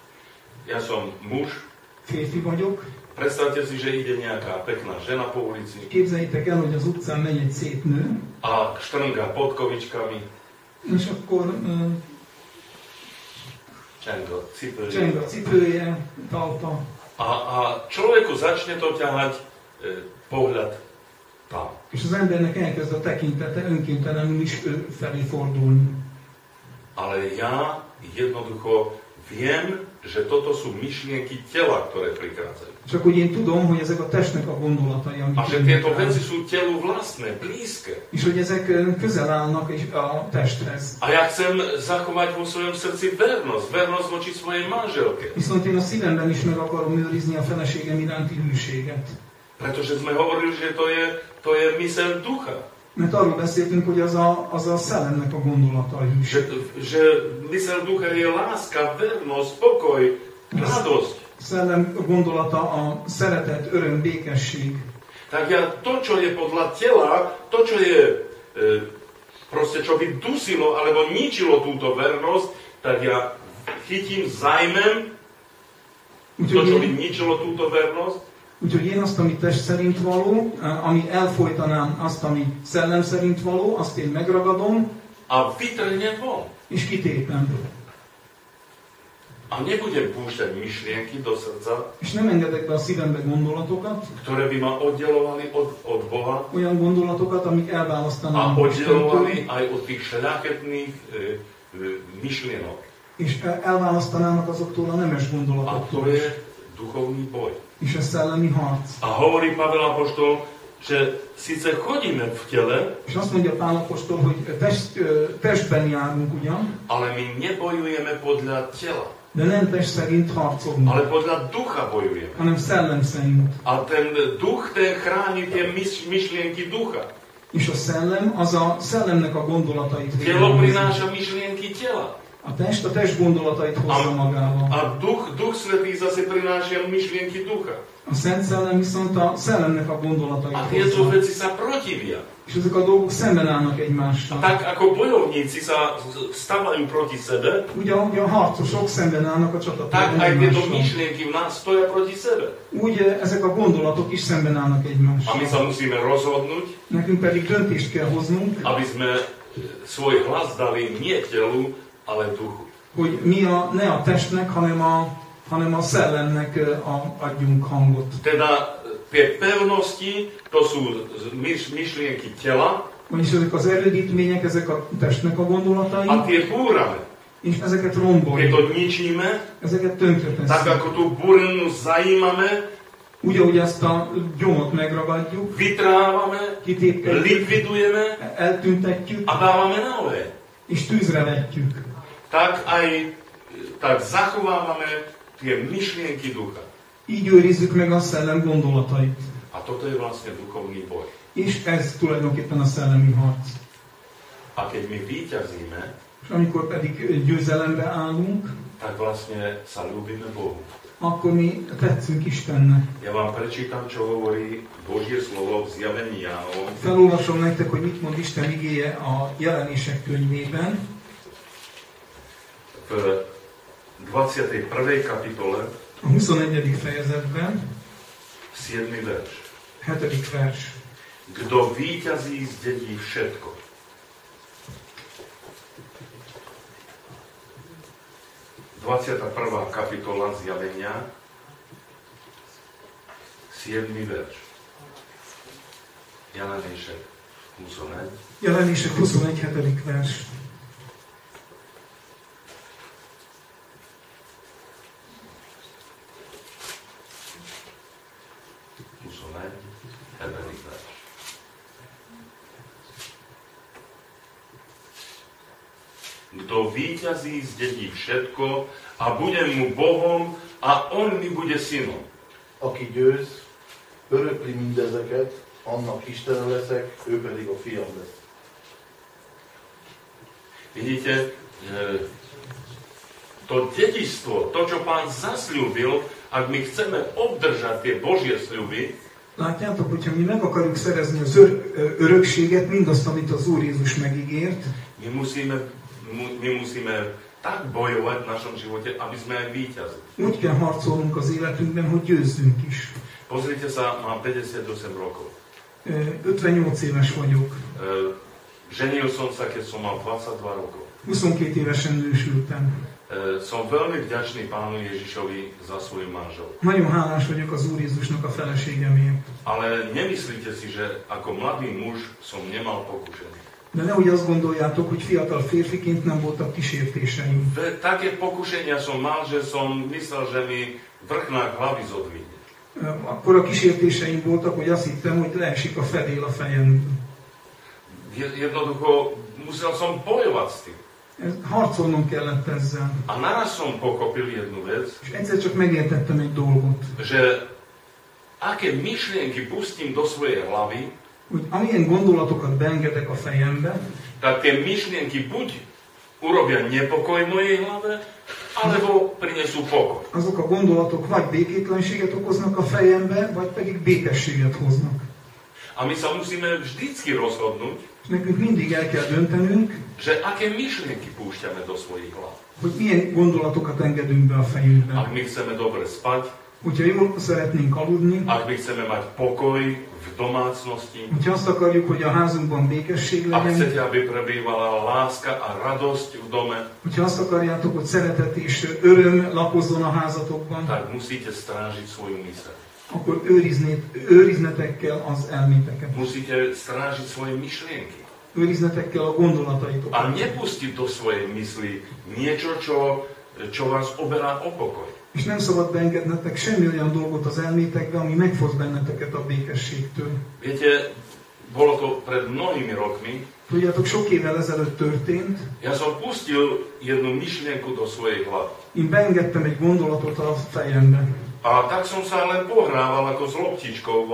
Ja som muž, Férfi vagyok, predstavte si, že ide nejaká pekná žena po ulici képzeljétek el, hogy az utcán megy egy szép nő, a štrnga podkovičkami, és akkor cseng a cipője, talpa, a človeku začne to ťahať pohľad tam. és az embernek elkezd a tekintete önkéntelenül is ő felé fordulni. Ale ja jednoducho viem, že toto sú myšlienky tela, ktoré prichádzajú. Csak hogy én tudom, hogy ezek a testnek a gondolatai, amik A že jönnek tieto rám, veci sú telu vlastné, blízke. és hogy ezek közel állnak a testhez. A ja chcem zachovať vo svojom srdci vernosť voči svojej manželke. Viszont én a szívemben is meg akarom őrizni a feleségem iránti hűséget. Pretože sme hovorili, že to je myseľ ducha. Mert arról beszéltünk, hogy az a szellemnek a gondolatai is. Že mysel ducha je láska, vernosť, pokoj, radosť. Szellem gondolata a szeretet, öröm, békesség. Tak ja to, čo je podľa tela, to, čo je proste, čo by dusilo alebo ničilo túto vernosť, tak ja chytím, zajmem to, čo by ničilo túto vernosť. Úgyhogy én azt, ami test szerint való, ami elfolytanám azt, ami szellem szerint való, azt én megragadom, a vytrhnem von. És kitépem. A nebudem púšťať myšlienky do srdca, És nem engedek be a szívembe gondolatokat, ktoré by ma oddelovali od Boha olyan gondolatokat, amik a elválasztanának oddelovali Istentől, aj od tých šľachetných myšlienok. és elválasztanának azoktól a nemes A to gondolatoktól. je duchovný boj. És a szellemi harc. A hovorí Pavel apoštol, že síce chodíme v tele, És azt mondja Pál apostol, hogy testben járunk ugyan, ale my nebojujeme podľa tela, de nem test szerint harcolunk, ale podľa ducha bojujeme. hanem szellem szerint. A ten duch, ten chráni tie myšlienky ducha. És a szellem az a szellemnek a gondolatait Telo védelmezi. prináša myšlienky tela. A test gondolatait hozza magával. A duch svätý zase prináša myšlienky ducha. A Szent Szellem viszont a szellemnek a gondolatait A tieto hozza. veci sa protivia. És ezek a dolgok szemben állnak egymással. Tak ako bojovníci sa stavajú proti sebe, Úgy, ahogy a harcosok szemben állnak a tak csatatéren aj tieto egymással. myšlienky v nás stoja proti sebe. Úgy ezek a gondolatok is szemben állnak A egymással. my sa musíme rozhodnúť, Nekünk pedig döntést kell hoznunk, aby sme svoj hlas dali nie telu, ale duchu. hogy mi ne a testnek, hanem a szellemnek adjunk hangot. Teda tie pevnosti, to sú myšlienky tela, Vagyis ezek az erődítmények, ezek a testnek a gondolatai, a tie búrame. és ezeket Keď romboljuk, to ničíme, ezeket tak tönkretesszük. ako tú búrnu zajímame, Úgy, ahogy ezt a gyomot megragadjuk, vytrávame, kitépkedjük, likvidujeme eltüntetjük, a dávame na olej. és tűzre vetjük. Tak zachovávame tie myšlienky ducha. Így őrizzük meg a szellem gondolatait. A toto je vlastne duchovný boj. És ez tulajdonképpen a szellemi harc. A keď my víťazíme, És amikor pedig győzelemre állunk, tak vlastne sa ľúbime Bohu. akkor mi tetszünk Istennek. Ja vám prečítam, čo hovorí Božie slovo v Zjavení Jánovom Felolvasom nektek, hogy mit mond Isten igéje a Jelenések könyvében, v 21. kapitole, a 21. fejezetben, 7. verš. 7. vers. Kto víťazí, zdedí všetko. Prvá kapitola Zjavenia, 7. verš. Jelenések 21. Jelenések 21. 7. vers. Kto víťazí, zdedí všetko a budem mu Bohom a on mi bude synom. Aki győz, örökli mindezeket, annak Istene leszek, ő pedig a fiam lesz. Vidíte, to dedičstvo, to, čo Pán zasľúbil, ak my chceme obdržať tie Božie sľuby, Látjátok, hogyha mi meg akarjuk szerezni az örökséget, mindazt, amit az Úr Jézus megígért, my musíme tak bojovať v našom živote, aby sme aj víťazili. úgy kell harcolnunk az életünkben, hogy győzzünk is. Pozrite sa, mám 58 rokov. 58 éves vagyok. Ženil som sa, keď som mal 22 rokov. 22 évesen nősültem. Som veľmi vďačný Pánu Ježišovi za svoju manželku. Nagyon hálás vagyok az Úr Jézusnak a feleségemért. Ale nemyslíte si, že ako mladý muž som nemal pokušenie. De nehogy azt gondoljátok, hogy fiatal férfiként nem voltak kísértéseim. Také pokušenia som mal, že som myslel, že mi vrchnák hlavy zodvíde. Akkor a kísértéseim voltak, hogy azt hittem, hogy leesik a fedél a fejemről. Jednoducho musel som bojovať s tým. Harcolnom kellett ezzel. A naraz som pochopil jednu vec, És egyszer csak megértettem egy dolgot. že aké myšlienky pustím do svojej hlavy, hogy amilyen gondolatokat beengedek a fejembe, tak tie myšlienky buď urobia nepokoj v mojej hlave, alebo prinesú pokoj. azok a gondolatok vagy békétlenséget okoznak a fejembe, vagy pedig békességet hoznak. A my sa musíme vždycky rozhodnúť, És nekünk mindig el kell döntenünk, že aké myšlienky púšťame do svojich hlav. hogy milyen gondolatokat engedünk be a fejünkbe. Ak my chceme dobre spať, Hogyha jól szeretnénk aludni, ak my chceme mať pokoj v domácnosti, hogyha azt akarjuk, hogy a házunkban békesség ak legyen, chcete, aby prebývala láska a radosť v dome, hogyha azt akarjátok, hogy szeretet és öröm lakozzon a házatokban, tak musíte strážiť svoju myseľ. akkor őriznetek kell az elméteket. Musíte strážiť svoje myšlienky. Őriznetek kell a gondolataitokat. A nepustiť do svojej mysli niečo, čo vás oberá o pokoj. És nem szabad beengednetek semmi olyan dolgot az elmétekbe, ami megfosz benneteket a békességtől. Viete, bolo to pred mnohými rokmi. Tudjátok, sok évvel ezelőtt történt, Ja som pustil jednu myšlienku do svojej hlavy. én beengedtem egy gondolatot a fejembe. A tak som sa len pohrával ako s loptičkou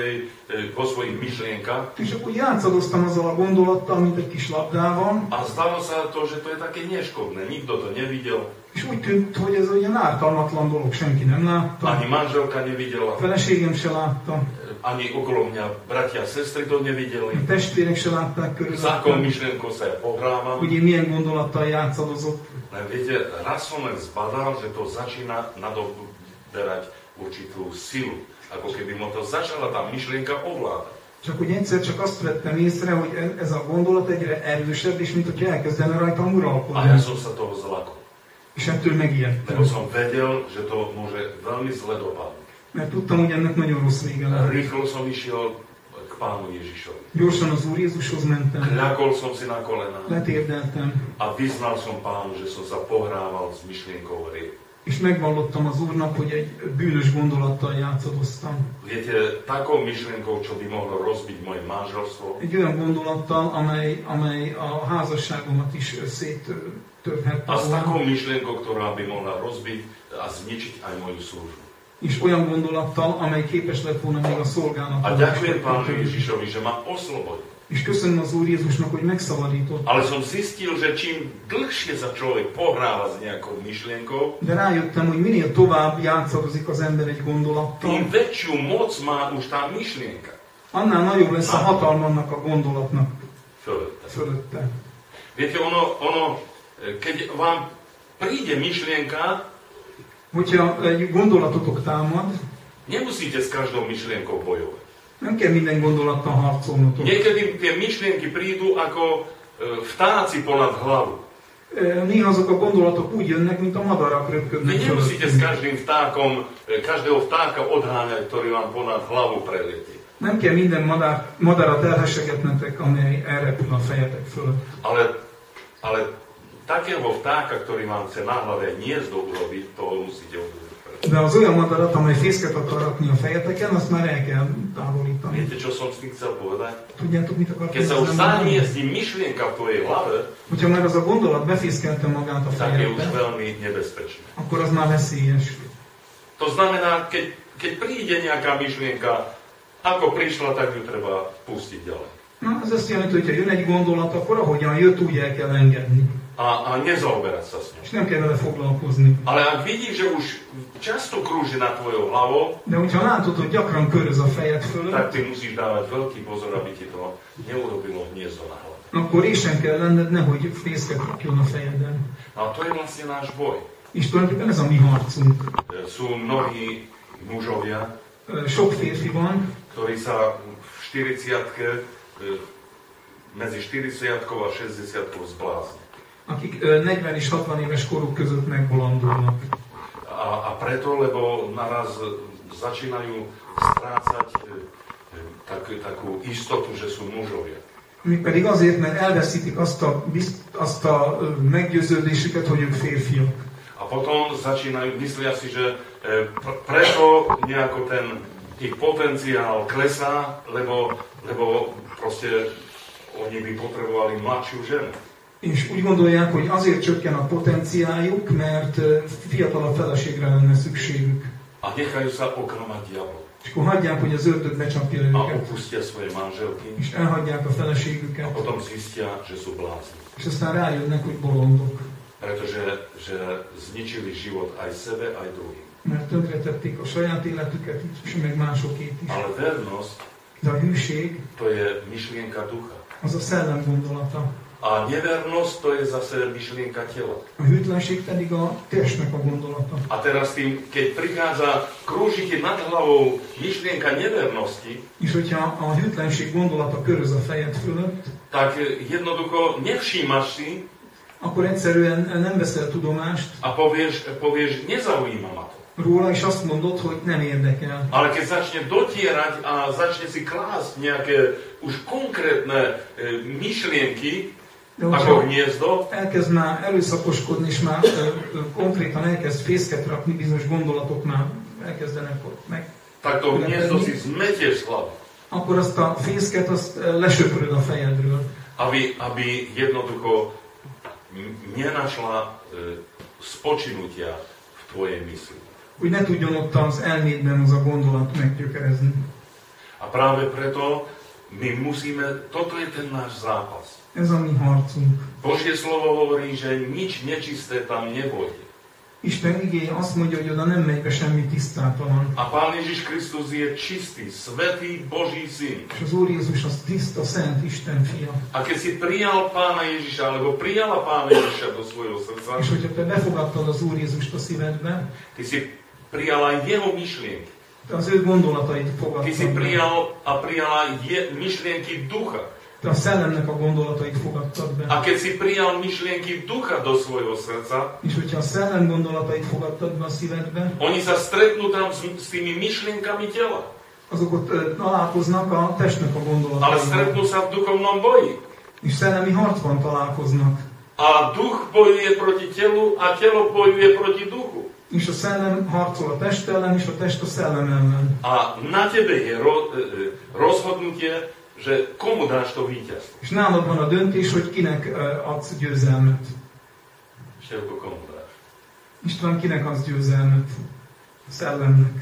vo svojich myšlienkach. És akkor játszadoztam azzal a gondolattal, mint egy kis labdával, A zdalo sa to, že to je také neškodné. Nikto to nevidel. és úgy tűnt, hogy ez olyan ártalmatlan dolog, senki nem látta, Ani manželka nevidela. a feleségem se látta, Ani okolo mňa bratia a sestry to nevideli. a testvérek se látták Za akou körülöttem, myšlienkou sa ja pohrávam. hogy én milyen gondolattal játszadozott. Len viete, raz som len zbadal, že to začína nadoberať určitú silu. Ako keby mu to začala tá myšlienka ovládať. Csak hogy egyszer csak azt vettem észre, hogy ez a gondolat egyre erősebb, és mint hogyha elkezdene rajtam A ja uralkodni. som sa toho zlakol. És ettől megijedtem, Lebo som vedel, že to môže veľmi zle dopadnúť. mert tudtam, hogy ennek nagyon rossz vége lehet. Rýchlo som išiel k Pánu Ježišovi. Gyorsan az Úr Jézushoz mentem, Kľakol som si na kolená letérdeltem, a vyznal som Pánu, že som sa pohrával s myšlienkou hry. és megvallottam az Úrnak, hogy egy bűnös gondolattal játszadoztam. Viete, takou myšlienkou, čo by mohlo rozbiť moje manželstvo, Egy olyan gondolattal, amely a házasságomat is széttörhette a s takou volna, myšlienkou, ktorá by mohla rozbiť a zničiť aj moju službu. és olyan gondolattal, amely képes lett volna még a A szolgálatot. ďakujem Pánu Ježišovi, že ma oslobodil. És köszönöm az Úr Jézusnak, hogy megszabadított. Ale som zistil, že čím dlhšie sa človek pohráva s nejakou myšlienkou, De rájöttem, hogy minél tovább játszadozik az ember egy tým gondolattal, väčšiu moc má už tá myšlienka annál nagyobb lesz a hatalmannak a gondolatnak fölötte. fölötte. Viete, keď vám príde myšlienka, Hogyha egy gondolatotok támad, nemusíte s každou myšlienkou bojovať. nem kell minden gondolattal harcolnotok. Niekedy tie myšlienky prídu ako vtáci ponad hlavu. Néha azok a gondolatok úgy jönnek, mint a madarak Vy röpködnek nemusíte s fölöttünk. každým vtákom, každého vtáka odháňať, ktorý vám ponad hlavu preletí. Nem kell minden madarat elhesegetnetek, amely elrepül a fejetek fölött. Ale takého vtáka, ktorý vám chce na hlave hniezdo urobiť, toho musíte odúžiť. De az olyan madarat, amely fészket akar rakni a fejeteken, azt már el kell távolítani. Viete, čo som s tým chcel povedať? Tudjátok, mit akarok Keď sa už ezzel mondani? zahniezdí myšlienka v tvojej hlave, Hogyha már az a gondolat befészkelte magát a tak je už fejedbe, veľmi nebezpečné. akkor az már veszélyes. To znamená, keď príde nejaká myšlienka, ako prišla, tak ju treba pustiť ďalej. Na, ez azt jelenti, hogy ha jön egy gondolat, akkor ahogyan jött, úgy el kell engedni. A nezaoberať sa s ňou. És nem kell vele foglalkozni. Ale ak vidíš, že už často krúži nad tvojou hlavou, De hogyha látod, hogy gyakran köröz a fejed tak fölött, ty musíš dávať veľký pozor, aby ti to neurobilo hniezdo na hlave. akkor résen kell lenned, nehogy fészket rakjon a fejeden. A to je vlastne náš boj. És tulajdonképpen ez a mi harcunk. Sú mnohí mužovia, Sok férfi van, ktorí sa v 40-ke, medzi 40-kou a 60-kou zbláznia. akik 40 és 60 éves koruk között megbolondulnak. A preto, lebo naraz začínajú strácať takú istotu, že sú mužovia. Mégpedig azért, mert elveszítik azt a meggyőződésüket, hogy ők férfiak. A potom začínajú, myslia si, že preto nejako ten ich potenciál klesá, lebo proste oni by potrebovali mladšiu ženu. És úgy gondolják, hogy azért csökken a potenciáljuk, mert fiatalabb feleségre lenne szükségük. A nechajú sa oklamať diablom. És akkor hagyják, hogy az ördög becsapja a őket. opustia svoje manželky És elhagyják a a feleségüket. potom zistia, že sú blázni. És aztán rájönnek, hogy bolondok. Pretože že zničili život aj sebe, aj druhým. Mert tönkretették a saját életüket, és meg másokét is. Ale vernosť, De a hűség to je myšlienka ducha. az a szellem gondolata. A nevernosť, to je zase myšlienka tela. A hűtlenség pedig a testnek a gondolata. A teraz tým, keď prichádza, krúži ti nad hlavou myšlienka nevernosti, És hogyha a hűtlenség gondolata köröz a fejed fölött, tak jednoducho nevšímaš si akkor egyszerűen nem veszel tudomást a povieš nezaujíma ma to. róla, és azt mondod, hogy nem érdekel. Ale keď začne dotierať a začne si klásť nejaké už konkrétne myšlienky, De ako hogyha hniezdo, elkezd már erőszakoskodni, és már konkrétan elkezd fészket rakni, bizonyos gondolatok már elkezdenek ott meg. tak to hniezdo si zmetieš z hlavy. Akkor azt a fészket azt lesöpöröd a fejedről. Aby jednoducho nenašla spočinutia v tvojej mysli. Hogy ne tudjon ott az elmédben az a gondolat meggyökerezni. A práve preto my musíme, toto je ten náš zápas. Ez a mi harcunk. Božie slovo hovorí, že nič nečisté tam nevojde. Isten igéje azt mondja, hogy oda nem megy be semmi tisztátalan. A Pán Ježiš Kristus je čistý, svätý Boží syn. És az Úr Jézus az tiszta, szent Isten fia. A keď si prijal Pána Ježiša, alebo prijala Pána Ježiša do svojho srdca, És hogyha te befogadtad az Úr Jézust a szívedbe, ty si prijal aj jeho myšlienky. te az ő gondolatait Ty si fogadtad be. prijala myšlienky ducha. Te a szellemnek a gondolatait fogadtad be. A keď si prijal myšlienky ducha do svojho srdca, És hogyha a szellem gondolatait fogadtad be a szívedbe, oni sa stretnú tam s tými myšlienkami tela. azok ott találkoznak a testnek a Ale gondolataival. stretnú sa v duchovnom boji. És szellemi harcban találkoznak. A duch bojuje proti telu a telo bojuje proti duchu. És a szellem harcol a test ellen, és a test a szellem ellen. A na tebe je rozhodnutie, že komu dáš to víťazstvo. És nálad van a döntés, hogy kinek adsz győzelmet. Števko, komu dáš? István, kinek adsz győzelmet? A szellemnek.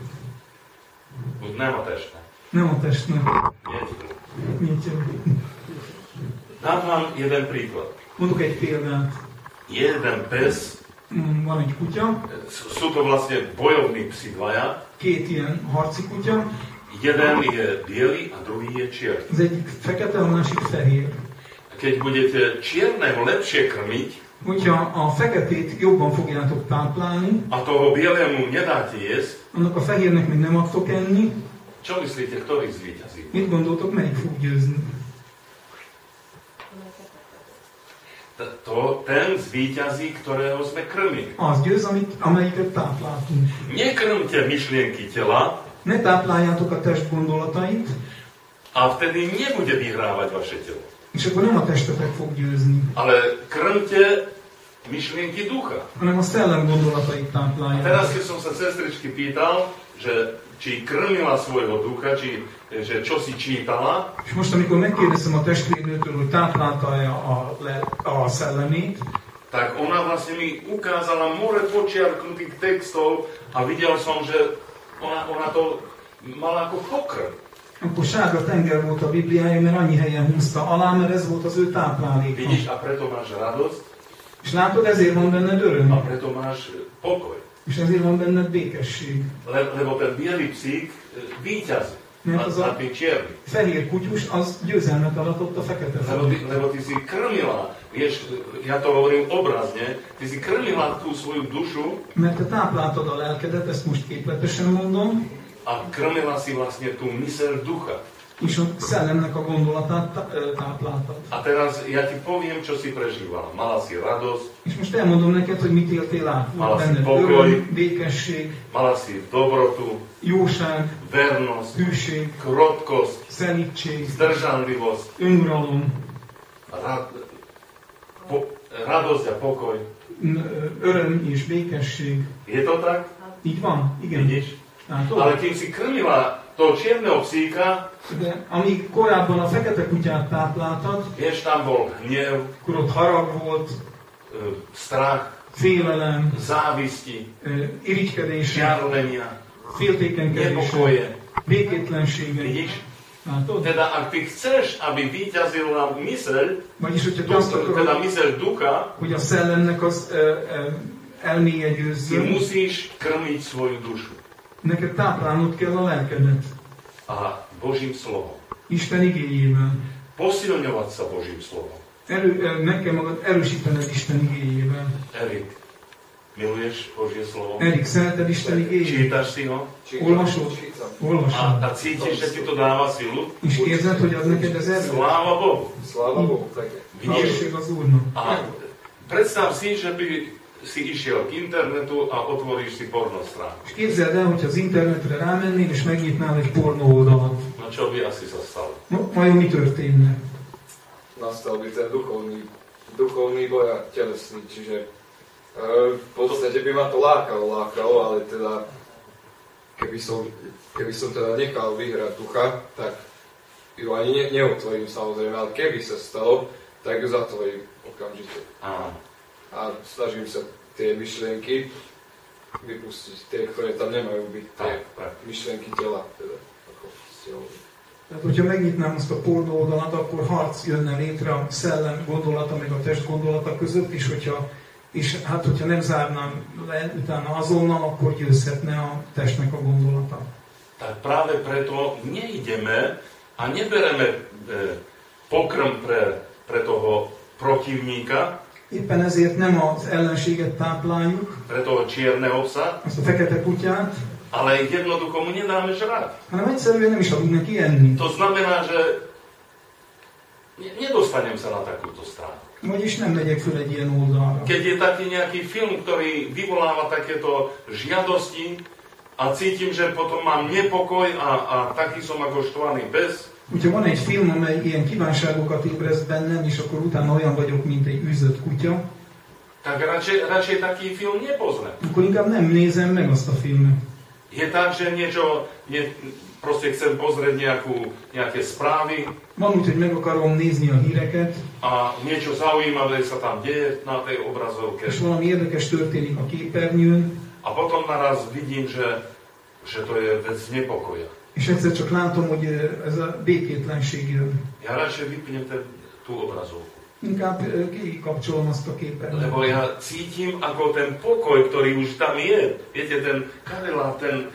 Buď nem a testnek. Nem a testnek. Nie ti. Dám vám jeden príklad. Mondok egy példát. Jeden pes, Van egy kutya, sú to vlastne bojovní psi dvaja. két ilyen harci kutya. Jeden je biely a druhý je čierny. Az egyik fekete, a másik fehér. Keď budete čierneho lepšie krmiť Hogyha a feketét jobban fogjátok táplálni, a toho bielemu nedáte jesť, annak a fehérnek még nem adtok enni, čo myslíte, ktorý zvíťazí? mit gondoltok, melyik fog győzni? Ten zvíťazí, ktorého sme krmili. Az győz, amelyiket tápláltunk. Nekrmte myšlienky tela Ne tápláljátok a test gondolatait, a vtedy nebude vyhrávať vaše telo. és akkor nem a testetek fog győzni, Ale krmte myšlienky ducha. hanem a szellem gondolatait A tápláljátok. teraz, keď som sa sestričky pýtal, že či krmila svojho ducha, že čo si čítala, És most, amikor megkérdezem a testvérnőtől, hogy táplálta-e a szellemét, tak ona vlastne mi ukázala more počiarknutých textov a videl som, že ona to mala ako pokrm. akkor sárga tenger volt a Bibliája, mert annyi helyen húzta alá, mert ez volt az ő tápláléka. Vidíš, a preto máš radosť, És látod, ezért van benned a öröm, preto máš pokoj. és ezért van benned békesség. Lebo ten biely psík víťazí Mert az nad a tým čiernym. fehér kutyus, az győzelmet aratott a fekete felé. Lebo ty si krmila, vieš, ja to hovorím obrazne, ty si krmila tú svoju dušu Mert te tápláltad a lelkedet, ezt most képletesen mondom, a krmila si vlastne tú myseľ ducha. és a szellemnek a gondolatát tápláltad. A teraz ja ti poviem, čo si prežívala. Mala si radosť, És most elmondom neked, hogy mit éltél át. Volt Malasz benned pokoly. öröm, békesség, mala si dobrotu, jóság, vernosť, hűség, krotkosť, szelítség, zdržanlivosť, önuralom, radosť a pokoj. öröm és békesség. Je to tak? Így van? Igen. Vidíš? Látod? Ale kým si krmila toho čierneho psíka, De amíg korábban a fekete kutyát tápláltad, vieš, tam bol hnev, akkor ott harag volt, strach, félelem, závisti, irigykedés, žiarlenia. féltékenykedése, nepokoje. békétlensége. Vidíš? Látod? Teda ak ty chceš, aby vyťazila myseľ, Vagyis, hogyha te azt teda akarod, myseľ ducha, hogy a szellemnek az elméje ty győzzön, musíš krmiť svoju dušu. neked táplálnod kell a lelkedet. A Božím slovom. Isten igéjével. Posilňovať sa Božím slovom. Meg kell magad erősítened Isten igéjével. Erik, miluješ Božie slovo? Erik, szereted Isten igéjét? Čítaš si ho? Olvasod? Olvasod. A cítiš, že ti to dáva silu? És érzed, hogy ad neked az erőt? Sláva Bohu. Sláva Bohu, tak je. Vidíš? Dicsőség az Úrnak. A predstav si, že by si išiel k internetu a otvoríš si pornostránku. És képzeld el, hogyha az internetre rámennél, és megnyitnál egy pornó oldalat. No čo by asi sa stalo? No, vajon mi történne? Nastal by ten duchovný boj a telesný, čiže v podstate by ma to lákalo, ale teda keby som teda nechal vyhrať ducha, tak ju ani neotvorím samozrejme, ale keby sa stalo, tak ju zatvorím okamžite. Áno. A snažím sa tie myšlienky vypustiť, tie, ktoré tam nemajú byť, tie myšlienky tela, teda, ako ste hovorili. Tehát, hogyha megnyitnám azt a pornó oldalat, akkor harc jönne létre a szellem gondolata, meg a test gondolata között, és hogyha nem zárnám le utána azonnal, akkor győzhetne a testnek a gondolata. Tak práve preto neideme a nebereme pokrm pre toho protivníka, Éppen ezért nem az ellenséget tápláljuk, pre toho čierneho psa, azt a fekete kutyát, ale jednoducho mu nedáme žrať. hanem egyszerűen nem is adunk neki enni. To znamená, že nedostanem sa na takúto stránku. Vagyis nem megyek föl egy ilyen oldalra. Keď je taký nejaký film, ktorý vyvoláva takéto žiadosti a cítim, že potom mám nepokoj a taký som ako štvaný pes, Hogyha van egy film, amely ilyen kívánságokat ébreszt bennem, és akkor utána olyan vagyok, mint egy űzött kutya, tak radšej taký film nepozriem. akkor inkább nem nézem meg azt a filmet. Je tak, že proste chcem pozrieť nejaké správy Van úgy, hogy meg akarom nézni a híreket, a niečo zaujímavé sa tam deje na tej obrazovke. és valami érdekes történik a képernyőn, A potom naraz vidím, že to je vec nepokoja. és egyszer csak látom, hogy ez a békétlenség jön. Ja radšej vypnem tú obrazovku. Inkább kikapcsolom azt a képernyőt. Lebo ja cítim, ako ten pokoj, ktorý už tam je. Viete, ten karela,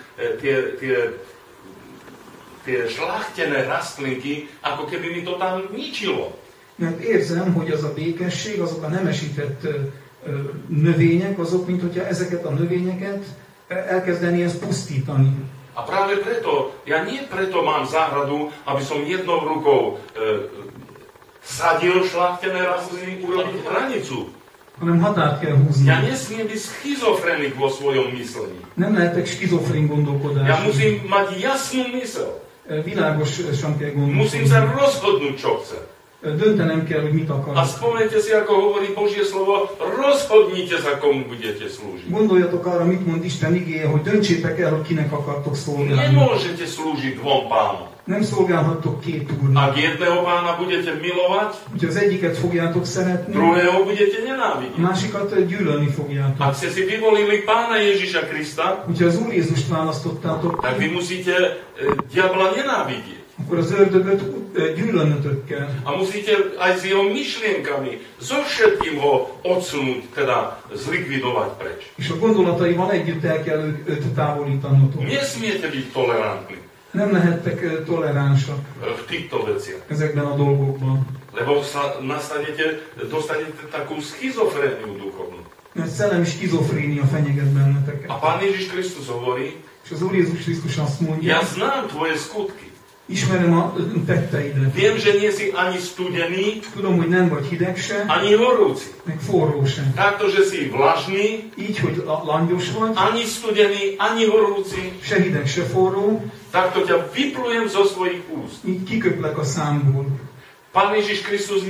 tie šlachtené rastlinky, ako keby mi to tam ničilo. Mert érzem, hogy az a békesség, azok a nemesített növények, azok, mint hogyha ezeket a növényeket elkezdeni ezt pusztítani. A práve preto, ja nie preto mám záhradu, aby som jednou rukou sadil šlachtené rastliny, urobiť hranicu. Hanem határt kell húzni. Ja nesmiem byť schizofrenik vo svojom myslení. Nem lehetek skizofrén gondolkodás. Ja musím mať jasnú mysel. Világosan kell Musím sa gondolkodni. rozhodnúť, čo chcem. Döntenem kell, hogy mit A akarok. spomeňte si, ako hovorí Božie slovo, rozhodnite sa, komu budete slúžiť. Gondoljatok arra, mit mond Isten igéje, hogy döntsétek el, hogy kinek akartok szolgálni. Nemôžete slúžiť dvom pánom. Nem szolgálhattok két úrnak. Ak jedného pána budete milovať, Hogyha az egyiket fogjátok szeretni, druhého budete a nenávidieť. másikat gyűlölni fogjátok. Ak ste si vyvolili pána Ježiša Krista, Hogyha az Úr Jézust választottátok, tak vy musíte diabla nenávidieť. akkor az ördögöt gyűlölnötök kell. A musíte aj s jeho myšlienkami, so všetkým ho odsunúť, teda zlikvidovať preč. És a gondolataival együtt el kell őt távolítanotok. Nesmiete byť tolerantní Nem lehettek toleránsak v týchto veciach. ezekben a dolgokban. Lebo sa dostanete takú schizofréniu duchovnú. Mert szellemi skizofrénia fenyeget benneteket. A Pán Ježiš Kristus hovorí, És az Úr Jézus Krisztus azt mondja, ja znám tvoje skutky. ismerem a tetteidet. Viem, že nie si ani studený, Tudom, hogy nem vagy hideg se, ani horúci. meg forró se. Takto, že si vlažný, Így, hogy langyos vagy, ani studený, ani horúci, se hideg, se forró, takto ťa vyplujem zo svojich úst. így kiköplek a számból. Pán Ježiš Kristus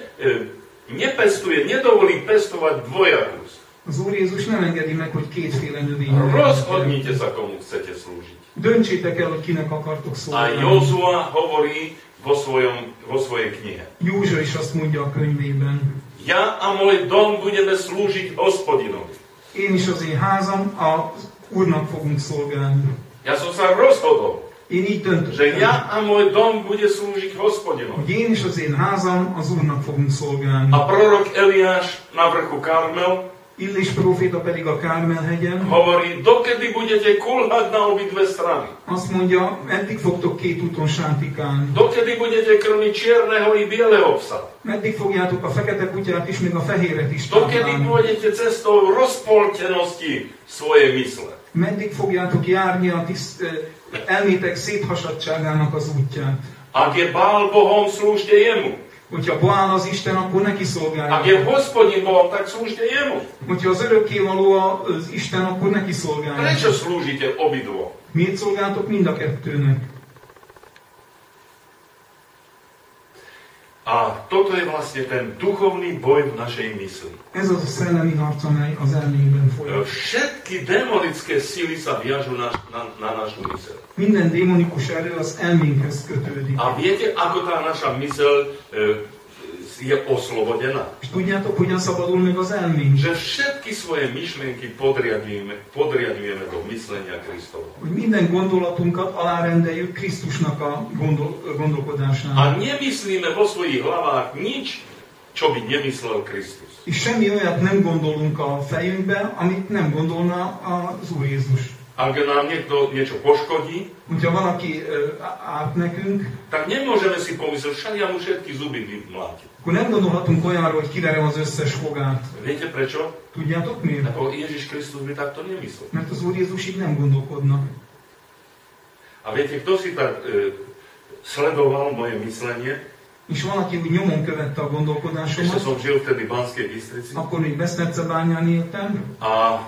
nepestuje, nedovolí pestovať dvojakosť. Az Úr Jézus nem engedi meg, hogy kétféle növény legyen. Rozhodnite sa, komu chcete slúžiť. Döntsétek el, hogy kinek akartok A szolgálni. Jozua hovorí vo svojej knihe. Józsa is azt mondja a könyvében. Ja a môj dom budeme slúžiť Hospodinovi. Én is az én házam, az Úrnak fogunk szolgálni. Ja som sa rozhodol, Én így döntöttem, že ja a môj dom bude slúžiť Hospodinovi. hogy én és az én házam az Úrnak fogunk szolgálni. A prorok Eliáš na vrchu Karmel Illés próféta pedig a Kármel-hegyen hovorí, dokedy budete kulhať na obidve strany. azt mondja, eddig fogtok két úton sántikálni. Dokedy budete krmiť čierneho i bieleho psa. Meddig fogjátok a fekete kutyát is, meg a fehéret is Dokedy táplálni. pôjdete cestou rozpoltenosti svojej mysle. Meddig fogjátok járni a elmétek széthasadtságának az útját. Ak je Bál Bohom, slúžte jemu. Hogyha Baál az Isten, akkor neki Ak je szolgáljatok. Hospodin Bohom, tak slúžte jemu. Hogyha az örökkévaló az Isten, akkor neki szolgáljatok. Prečo slúžite obidvom? Miért szolgáltok mind a kettőnek? A toto je vlastne ten duchovný boj v našej mysli. Ez az a szellemi harc, amely az elménkben folyik. Všetky demonické sily sa viažú na našu myseľ. Minden démonikus erő az elménkhez kötődik. A viete, ako tá naša myseľ je oslobodená? És tudjátok, hogyan szabadul meg az elménk? Že všetky svoje myšlienky podriadujeme do myslenia Kristova. Hogy minden gondolatunkat alárendeljük Krisztusnak a gondolkodásának. A nemyslíme vo svojich hlavách nič, čo by nemyslel Kristus. És semmi olyat nem gondolunk a fejünkbe, amit nem gondolna az Úr Jézus. Ak nám niekto niečo poškodí, Hogyha valaki árt nekünk, tak nemôžeme si pomyslieť, však ja mu všetky zuby vymlátim. akkor nem gondolhatunk olyanról, hogy kiverem az összes fogát. Viete prečo? Tudjátok miért? Lebo Ježiš Kristus by takto nemyslel. Mert az Úr Jézus így nem gondolkodna. A viete, kto si tak sledoval moje myslenie? És valaki úgy nyomon követte a Ešte gondolkodásomat, som žil vtedy v Banskej Bystrici. akkor még Besztercebányán éltem, A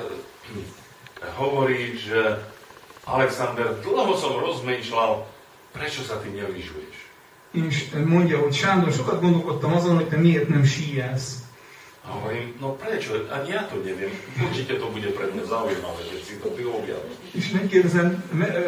hovorí, že Alexander, dlho som rozmýšľal, prečo sa ty nelyžuješ. és mondja, hogy Sándor, sokat gondolkodtam azon, hogy te miért nem síjelsz. A hovorím, no prečo? Ani ja to neviem. Určite to bude pre mňa zaujímavé, že si to ty objavíš. És megkérdezem,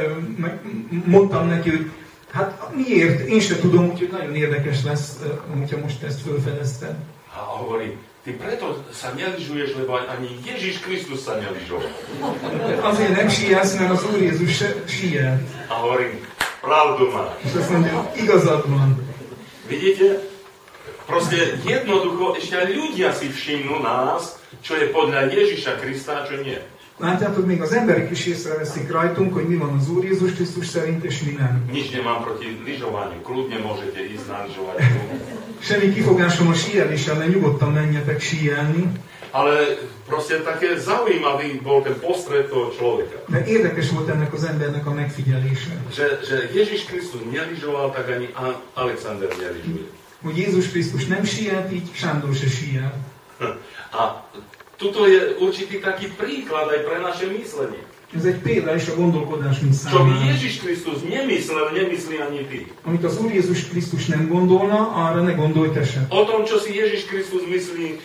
mondtam neki, hogy hát miért? Én sem tudom, úgyhogy nagyon érdekes lesz, hogyha most ezt felfedezted. A hovorí, ty preto sa nelyžuješ, lebo ani Ježiš Kristus sa nelyžoval. Azért nem síjelsz, mert az Úr Jézus se síjel. A hovorím, pravdu máš. És azt mondja, igazad van. Vidíte? Proste jednoducho ešte aj ľudia si všimnú nás, čo je podľa Ježiša Krista a čo nie. Látjátok, még az emberek is észreveszik rajtunk, hogy mi van az Úr Jézus Krisztus szerint, és mi nem. Nič nemám proti lyžovaniu. Kľudne môžete ísť na lyžovanie. Semmi kifogásom a síelés ellen, nyugodtan menjetek síelni. Ale proste také zaujímavý bol ten postred toho človeka. De érdekes volt ennek az embernek a megfigyelése. Že Ježiš Kristus nelyžoval, tak ani Alexander nelyžuje. Hogy Jézus Krisztus nem síelt, így Sándor se síel. A tuto je určitý taký príklad aj pre naše myslenie. Ez egy példa is a gondolkodásunk Čo by számára. Ježiš Kristus nemyslel, nemyslí ani ty. Amit az Úr Jézus Krisztus nem gondolna, arra ne gondolj te sem. O tom, čo si Ježiš Kristus myslí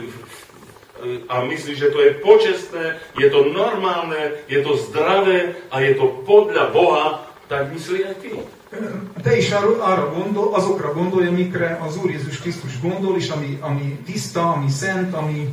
a myslí, že to je počestné, je to normálne, je to zdravé a je to podľa Boha, tak myslí aj ty. Te is arra gondol, azokra gondolj, amikre az Úr Jézus Krisztus gondol, és ami tiszta, ami szent, ami...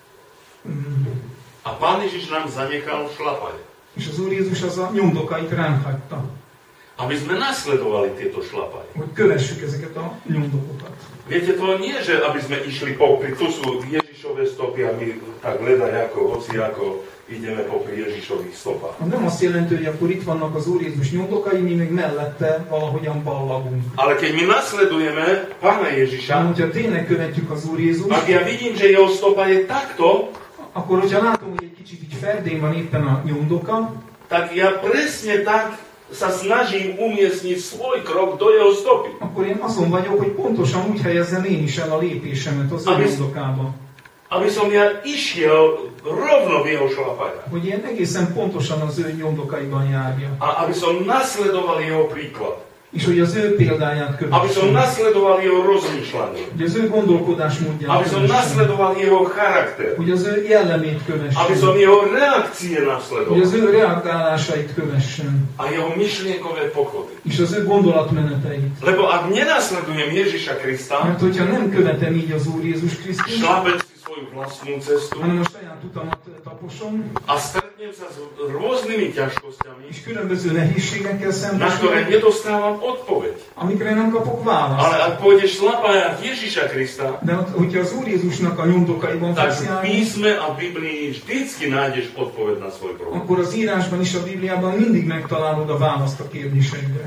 A Pán Ježiš nám zanechal šlapaje. És az Úr Jézus az a nyomdokait ránk hagyta, Aby sme nasledovali tieto šlapaje. hogy kövessük ezeket a nyomdokokat. Viete, to nie, že aby sme išli popri, tu sú Ježišové stopy a my tak hociyako ideme popri Ježišových stopách. Nem azt jelenti, hogy akkor itt vannak az Úr Jézus nyomdokai, mi meg mellette valahogyan ballagunk. Ale keď my nasledujeme Pána De Ježiša, hogyha tényleg követjük az Úr Jézus, ak ja vidím, že jeho stopa je takto, akkor hogyha látom, hogy egy kicsit így ferdén van éppen a nyomdoka, tak ja presne tak sa snažím umiestniť svoj krok do jeho stopy. akkor én azon vagyok, hogy pontosan úgy helyezzem én is el a lépésemet az ő nyomdokába. Aby som ja išiel rovno v jeho šlapajách. Hogy én egészen pontosan az ő nyomdokaiban járjak. A aby som nasledoval jeho príklad. És hogy az ő példáját Aby som kövessem. nasledoval jeho rozmýšľanie. Hogy az ő gondolkodásmódját Aby som kövessem. nasledoval jeho charakter. Hogy az ő jellemét Aby som kövessem. jeho reakcie Hogy nasledoval. az ő reagálásait kövessem. A jeho myšlienkové pochody. És az ő gondolatmeneteit. Lebo ak nenasledujem Ježiša Krista, Mert hogyha nem követem így az Úr Jézus Krisztust, šlapem si svoju vlastnú cestu hanem a saját utamat taposom, a stretnem sa s rôznymi ťažkosťami, és különböző nehézségekkel na ktoré szembesülök, nedostávam odpoveď. amikre nem kapok választ. Ale ak pôjdeš v lapájach Ježiša Krista, De hogyha az Úr Jézusnak a nyomdokaiban tak fogsz v járni, písme a v Biblii vždycky nájdeš odpoveď na svoj problém. akkor az írásban és a Bibliában mindig megtalálod a választ a kérdéseidre.